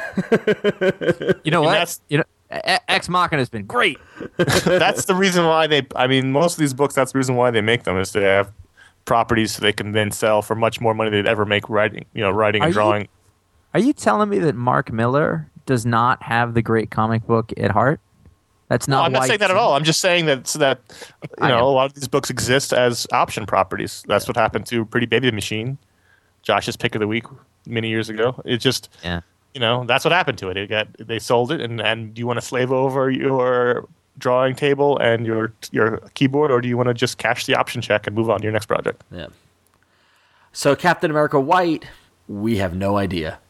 Speaker 7: that.
Speaker 5: You know what? Ex Machina has been great.
Speaker 7: That's the reason why most of these books, that's the reason why they make them, is they have properties so they can then sell for much more money than they'd ever make writing and drawing.
Speaker 5: Are you telling me that Mark Millar does not have the great comic book at heart? That's not.
Speaker 7: No, I'm not saying that at all. I'm just saying that a lot of these books exist as option properties. That's what happened to Pretty Baby Machine, Josh's pick of the week many years ago. It just, that's what happened to it. They sold it, and do you want to slave over your drawing table and your keyboard, or do you want to just cash the option check and move on to your next project?
Speaker 6: Yeah. So Captain America White, we have no idea.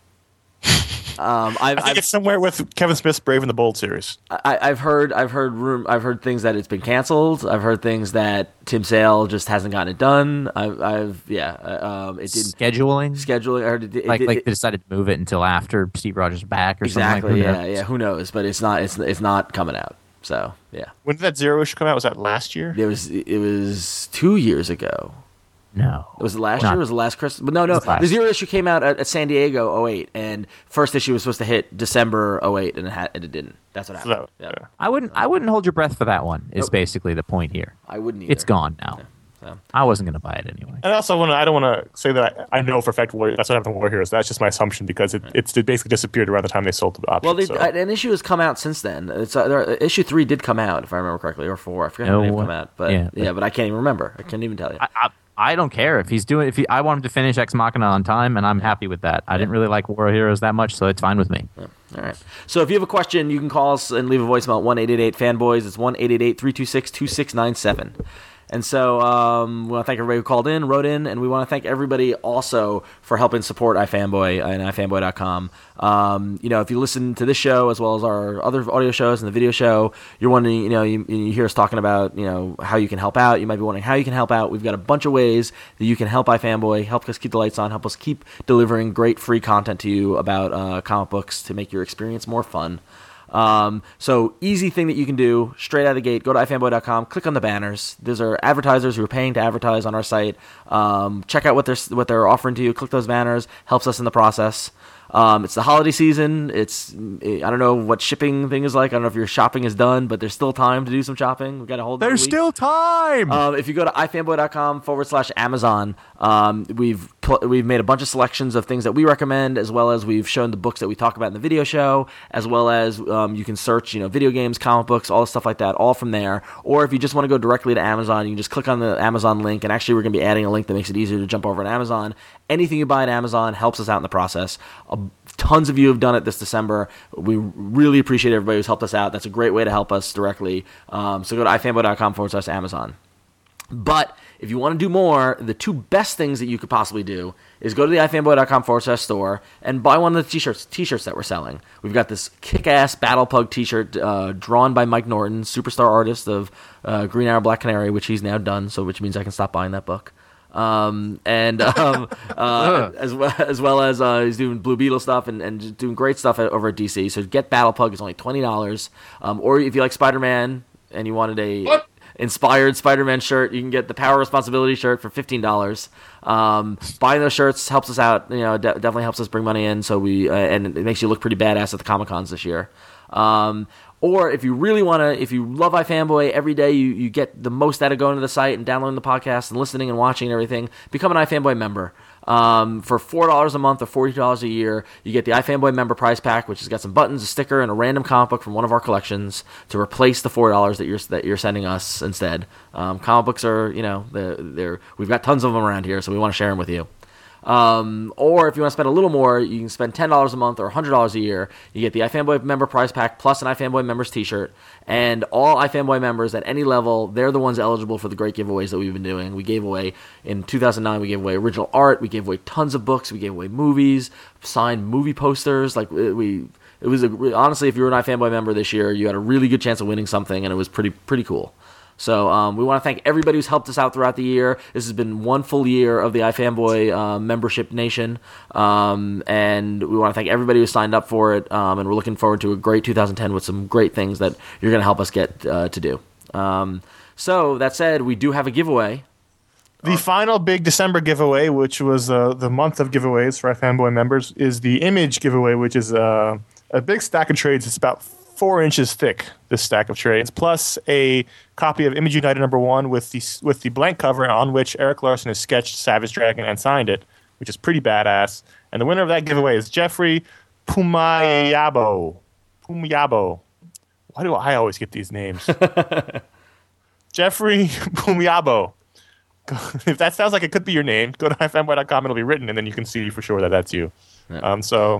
Speaker 7: I think it's somewhere with Kevin Smith's Brave and the Bold series.
Speaker 6: I've heard things that it's been canceled. I've heard things that Tim Sale just hasn't gotten it done. It didn't scheduling. I heard
Speaker 5: they decided to move it until after Steve Rogers is back or
Speaker 6: exactly.
Speaker 5: something. Like
Speaker 6: Yeah. Who knows? But it's not coming out. So yeah.
Speaker 7: When did that Zero issue come out? Was that last year?
Speaker 6: It was 2 years ago.
Speaker 5: No.
Speaker 6: Was it last year? Was it last Christmas? But no. The Zero issue came out at San Diego 08, and first issue was supposed to hit December 08, and it didn't. That's what happened.
Speaker 7: Yeah.
Speaker 5: I wouldn't hold your breath for that one. Is basically the point here.
Speaker 6: I wouldn't either.
Speaker 5: It's gone now.
Speaker 6: Yeah. So.
Speaker 5: I wasn't going to buy it anyway.
Speaker 7: And also, I don't want to say that I know for a fact that's what happened to War Heroes. That's just my assumption because it basically disappeared around the time they sold the option.
Speaker 6: Well, an issue has come out since then. Issue 3 did come out, if I remember correctly, or 4. I forget how many have come out, but but I can't even remember. I can't even tell you.
Speaker 5: I don't care if he's doing. I want him to finish Ex Machina on time, and I'm happy with that. I didn't really like War Heroes that much, so it's fine with me.
Speaker 6: Yeah. All right. So if you have a question, you can call us and leave a voicemail at 1-888-FANBOYS. It's 1-888-326-2697. And so we want to thank everybody who called in, wrote in, and we want to thank everybody also for helping support iFanboy and iFanboy.com. If you listen to this show as well as our other audio shows and the video show, you're wondering, you hear us talking about, how you can help out. You might be wondering how you can help out. We've got a bunch of ways that you can help iFanboy, help us keep the lights on, help us keep delivering great free content to you about comic books to make your experience more fun. So easy thing that you can do straight out of the gate, go to ifanboy.com, click on the banners. Those are advertisers who are paying to advertise on our site. Check out what they're offering to you. Click those banners, helps us in the process. It's the holiday season. I don't know what shipping thing is like. I don't know if your shopping is done, but there's still time to do some shopping. We've got a whole
Speaker 5: There's still time.
Speaker 6: If you go to ifanboy.com/Amazon, we've made a bunch of selections of things that we recommend, as well as we've shown the books that we talk about in the video show, as well as you can search, video games, comic books, all the stuff like that, all from there. Or if you just want to go directly to Amazon, you can just click on the Amazon link, and actually we're going to be adding a link that makes it easier to jump over to Amazon. Anything you buy at Amazon helps us out in the process. Tons of you have done it this December. We really appreciate everybody who's helped us out. That's a great way to help us directly. So go to ifanboy.com/Amazon. But if you want to do more, the 2 best things that you could possibly do is go to the ifanboy.com/store and buy one of the t-shirts that we're selling. We've got this kick-ass Battle Pug t-shirt drawn by Mike Norton, superstar artist of Green Arrow, Black Canary, which he's now done, which means I can stop buying that book. as well as he's doing Blue Beetle stuff and just doing great stuff over at DC. So get Battle Pug. It's only $20. Or if you like Spider-Man and you wanted a inspired Spider-Man shirt, you can get the Power Responsibility shirt for $15. Buying those shirts helps us out. Definitely helps us bring money in. So and it makes you look pretty badass at the Comic-Cons this year. Or if you really want to, if you love iFanboy, every day you get the most out of going to the site and downloading the podcast and listening and watching and everything, become an iFanboy member. For $4 a month or $40 a year, you get the iFanboy member prize pack, which has got some buttons, a sticker, and a random comic book from one of our collections to replace the $4 that you're sending us instead. Comic books are, we've got tons of them around here, so we want to share them with you. Or if you want to spend a little more, you can spend $10 a month or $100 a year. You get the iFanboy member prize pack plus an iFanboy members t-shirt. And all iFanboy members at any level, they're the ones eligible for the great giveaways that we've been doing. We gave away, in 2009, we gave away original art. We gave away tons of books. We gave away movies, signed movie posters. Honestly, if you were an iFanboy member this year, you had a really good chance of winning something, and it was pretty cool. So we want to thank everybody who's helped us out throughout the year. This has been one full year of the iFanboy membership nation, and we want to thank everybody who signed up for it, and we're looking forward to a great 2010 with some great things that you're going to help us get to do. So that said, we do have a giveaway.
Speaker 7: The final big December giveaway, which was the month of giveaways for iFanboy members, is the Image giveaway, which is a big stack of trades. It's about 4 inches thick, this stack of trades, plus a copy of Image United #1 with the blank cover on which Eric Larson has sketched Savage Dragon and signed it, which is pretty badass. And the winner of that giveaway is Jeffrey Pumayabo. Why do I always get these names? Jeffrey Pumayabo. If that sounds like it could be your name, go to ifanboy.com. It'll be written, and then you can see for sure that that's you.
Speaker 6: Yeah.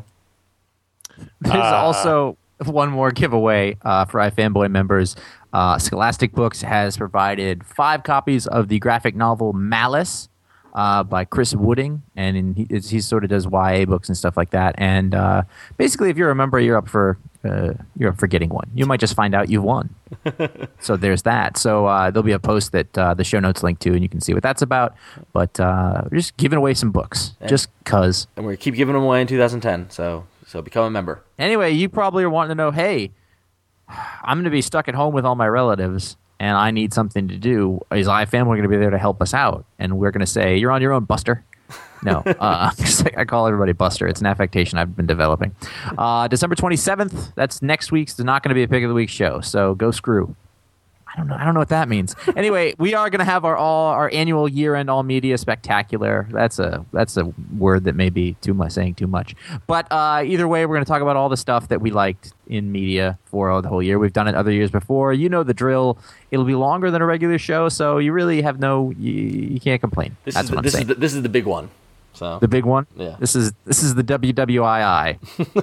Speaker 5: There's also one more giveaway for iFanboy members. Scholastic Books has provided 5 copies of the graphic novel Malice by Chris Wooding, and he sort of does YA books and stuff like that. And basically, if you're a member, you're up for getting one. You might just find out you've won. So there's that. So there'll be a post that the show notes link to, and you can see what that's about. But we're just giving away some books, just cause.
Speaker 6: And we're keep giving them away in 2010. So become a member.
Speaker 5: Anyway, you probably are wanting to know, hey, I'm going to be stuck at home with all my relatives, and I need something to do. Is iFanboy going to be there to help us out? And we're going to say, you're on your own, Buster. No, I call everybody Buster. It's an affectation I've been developing. December 27th, that's next week's. It's not going to be a Pick of the Week show, so go screw. I don't know what that means. Anyway, we are going to have our annual year-end all media spectacular. That's a word that may be saying too much. But either way, we're going to talk about all the stuff that we liked in media for the whole year. We've done it other years before. You know the drill. It'll be longer than a regular show, so you really have you can't complain. This is
Speaker 6: the big one. So
Speaker 5: the big one.
Speaker 6: Yeah.
Speaker 5: This is the WWII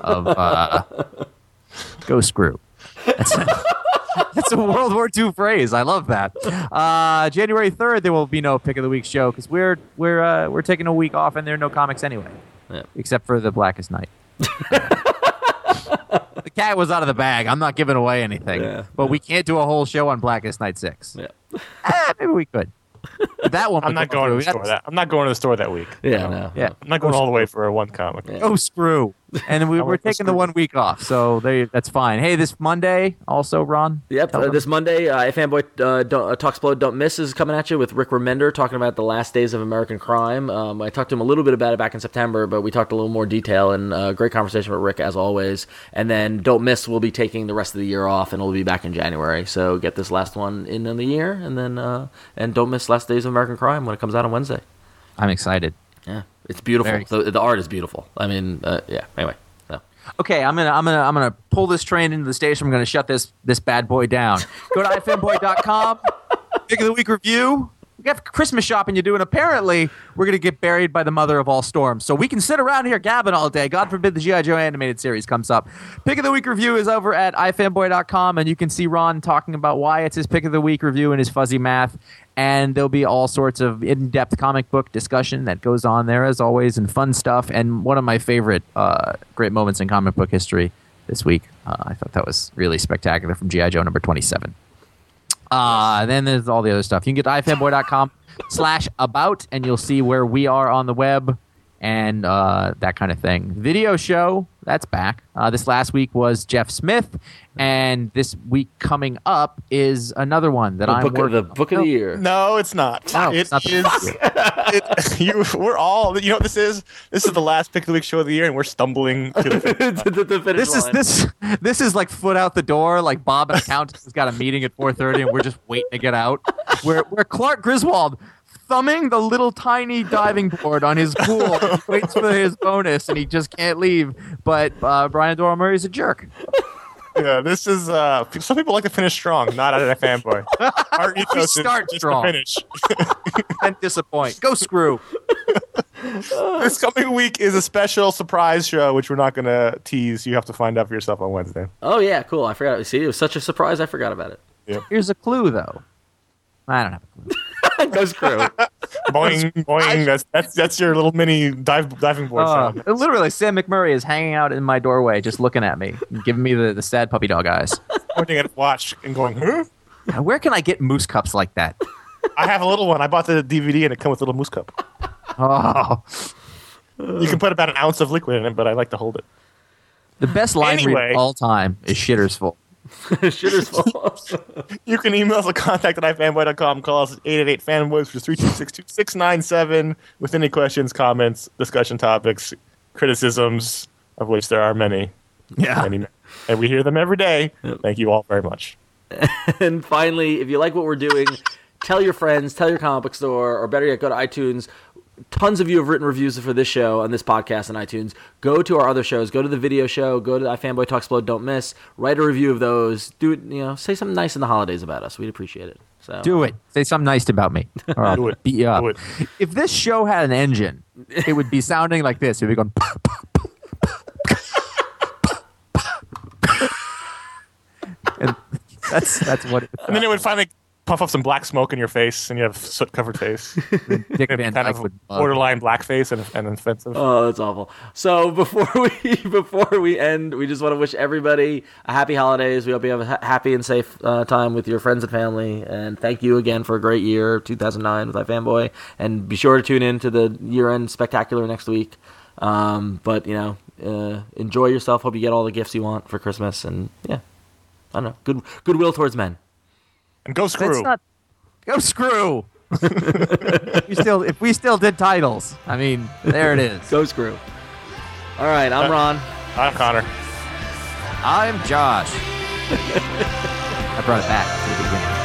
Speaker 5: of go screw. That's a World War II phrase. I love that. January 3rd, there will be no Pick of the Week show because we're taking a week off and there are no comics anyway, except for The Blackest Night. The cat was out of the bag. I'm not giving away anything, but we can't do a whole show on Blackest Night 6.
Speaker 6: Yeah.
Speaker 5: Maybe we could. That one.
Speaker 7: I'm not going to the store. I'm not going to the store that week.
Speaker 6: Yeah.
Speaker 5: Yeah.
Speaker 7: I'm not going all the way for one comic.
Speaker 6: Yeah.
Speaker 5: Oh, screw. And we're taking the 1 week off, so that's fine. Hey, this Monday also, Ron?
Speaker 6: Yep, this Monday, iFanboy Talksplode Don't Miss is coming at you with Rick Remender talking about the last days of American crime. I talked to him a little bit about it back in September, but we talked a little more detail, and great conversation with Rick, as always. And then Don't Miss will be taking the rest of the year off, and we'll be back in January. So get this last one in the year, and then and don't miss Last Days of American Crime when it comes out on Wednesday.
Speaker 5: I'm excited.
Speaker 6: Yeah, it's beautiful. The art is beautiful. I mean, Anyway, so.
Speaker 5: Okay, I'm gonna pull this train into the station. I'm gonna shut this bad boy down. Go to ifanboy.com. Pick of the Week review. We got Christmas shopping to do, and apparently we're going to get buried by the mother of all storms. So we can sit around here gabbing all day. God forbid the G.I. Joe animated series comes up. Pick of the Week review is over at ifanboy.com, and you can see Ron talking about why it's his Pick of the Week review and his fuzzy math. And there'll be all sorts of in-depth comic book discussion that goes on there, as always, and fun stuff. And one of my favorite great moments in comic book history this week. I thought that was really spectacular from G.I. Joe number 27. Then there's all the other stuff. You can get to ifanboy.com/about, and you'll see where we are on the web and that kind of thing. Video show, that's back. This last week was Jeff Smith, and this week coming up is another one that I'm working
Speaker 6: the book of the year.
Speaker 7: No, it's not.
Speaker 5: No,
Speaker 7: It
Speaker 5: it's not the
Speaker 7: is. We're all. You know what this is? This is the last pick of the week show of the year, and we're stumbling to the
Speaker 6: the finish line.
Speaker 5: This is like foot out the door. Like Bob and accountant has got a meeting at 4:30, and we're just waiting to get out. Where Clark Griswold thumbing the little tiny diving board on his pool, he waits for his bonus, and he just can't leave. But Brian Doral Murray's a jerk.
Speaker 7: Yeah, this is. Some people like to finish strong, not at a fanboy. Our ethos is
Speaker 5: start
Speaker 7: just
Speaker 5: strong.
Speaker 7: to finish.
Speaker 5: And disappoint. Go screw.
Speaker 7: This coming week is a special surprise show, which we're not going to tease. You have to find out for yourself on Wednesday.
Speaker 6: Oh yeah, cool. I forgot. See, it was such a surprise. I forgot about it.
Speaker 5: Here's a clue, though. I don't have a clue.
Speaker 6: Go screw.
Speaker 7: Boing, boing. That's your little mini diving board sound.
Speaker 5: Literally, Sam McMurray is hanging out in my doorway, just looking at me, giving me the sad puppy dog eyes.
Speaker 7: Pointing at watch and going, huh?
Speaker 5: Where can I get moose cups like that?
Speaker 7: I have a little one. I bought the DVD and it comes with a little moose cup.
Speaker 5: Oh,
Speaker 7: You can put about an ounce of liquid in it, but I like to hold it.
Speaker 5: the best line read
Speaker 7: Anyway.
Speaker 5: of all time is Shitter's Full.
Speaker 6: Shitter's full.
Speaker 7: You can email us at contact@ifanboy.com. Call us at 888-FANBOYS, which is 326-2697 with any questions, comments, discussion topics, criticisms, of which there are many.
Speaker 5: Yeah.
Speaker 7: Many, and we hear them every day. Thank you all very much.
Speaker 6: And finally, if you like what we're doing, tell your friends, tell your comic book store, or better yet, go to iTunes. Tons of you have written reviews for this show on this podcast on iTunes. Go to our other shows. Go to the video show. Go to iFanboy Talk Explode Don't Miss. Write a review of those. Do it. Say something nice in the holidays about us. We'd appreciate it. So
Speaker 5: Do it. Say something nice about me. Or I'll
Speaker 7: Do it.
Speaker 5: beat you up.
Speaker 7: Do it.
Speaker 5: If this show had an engine, it would be sounding like this. It would be going. And that's what.
Speaker 7: And then it would finally puff up some black smoke in your face, and you have soot-covered face.
Speaker 5: Dick
Speaker 7: Kind
Speaker 5: Van Dyke
Speaker 7: of
Speaker 5: would
Speaker 7: borderline blackface and offensive.
Speaker 6: Oh, that's awful. So before we end, we just want to wish everybody a happy holidays. We hope you have a happy and safe time with your friends and family. And thank you again for a great year, 2009 with iFanboy. And be sure to tune in to the year-end spectacular next week. But enjoy yourself. Hope you get all the gifts you want for Christmas. And yeah, I don't know, goodwill towards men.
Speaker 7: And go screw.
Speaker 5: Go screw. If we still did titles, I mean, there it is.
Speaker 6: Go screw. All right, I'm Ron.
Speaker 7: I'm Connor.
Speaker 5: I'm Josh. I brought it back to the beginning.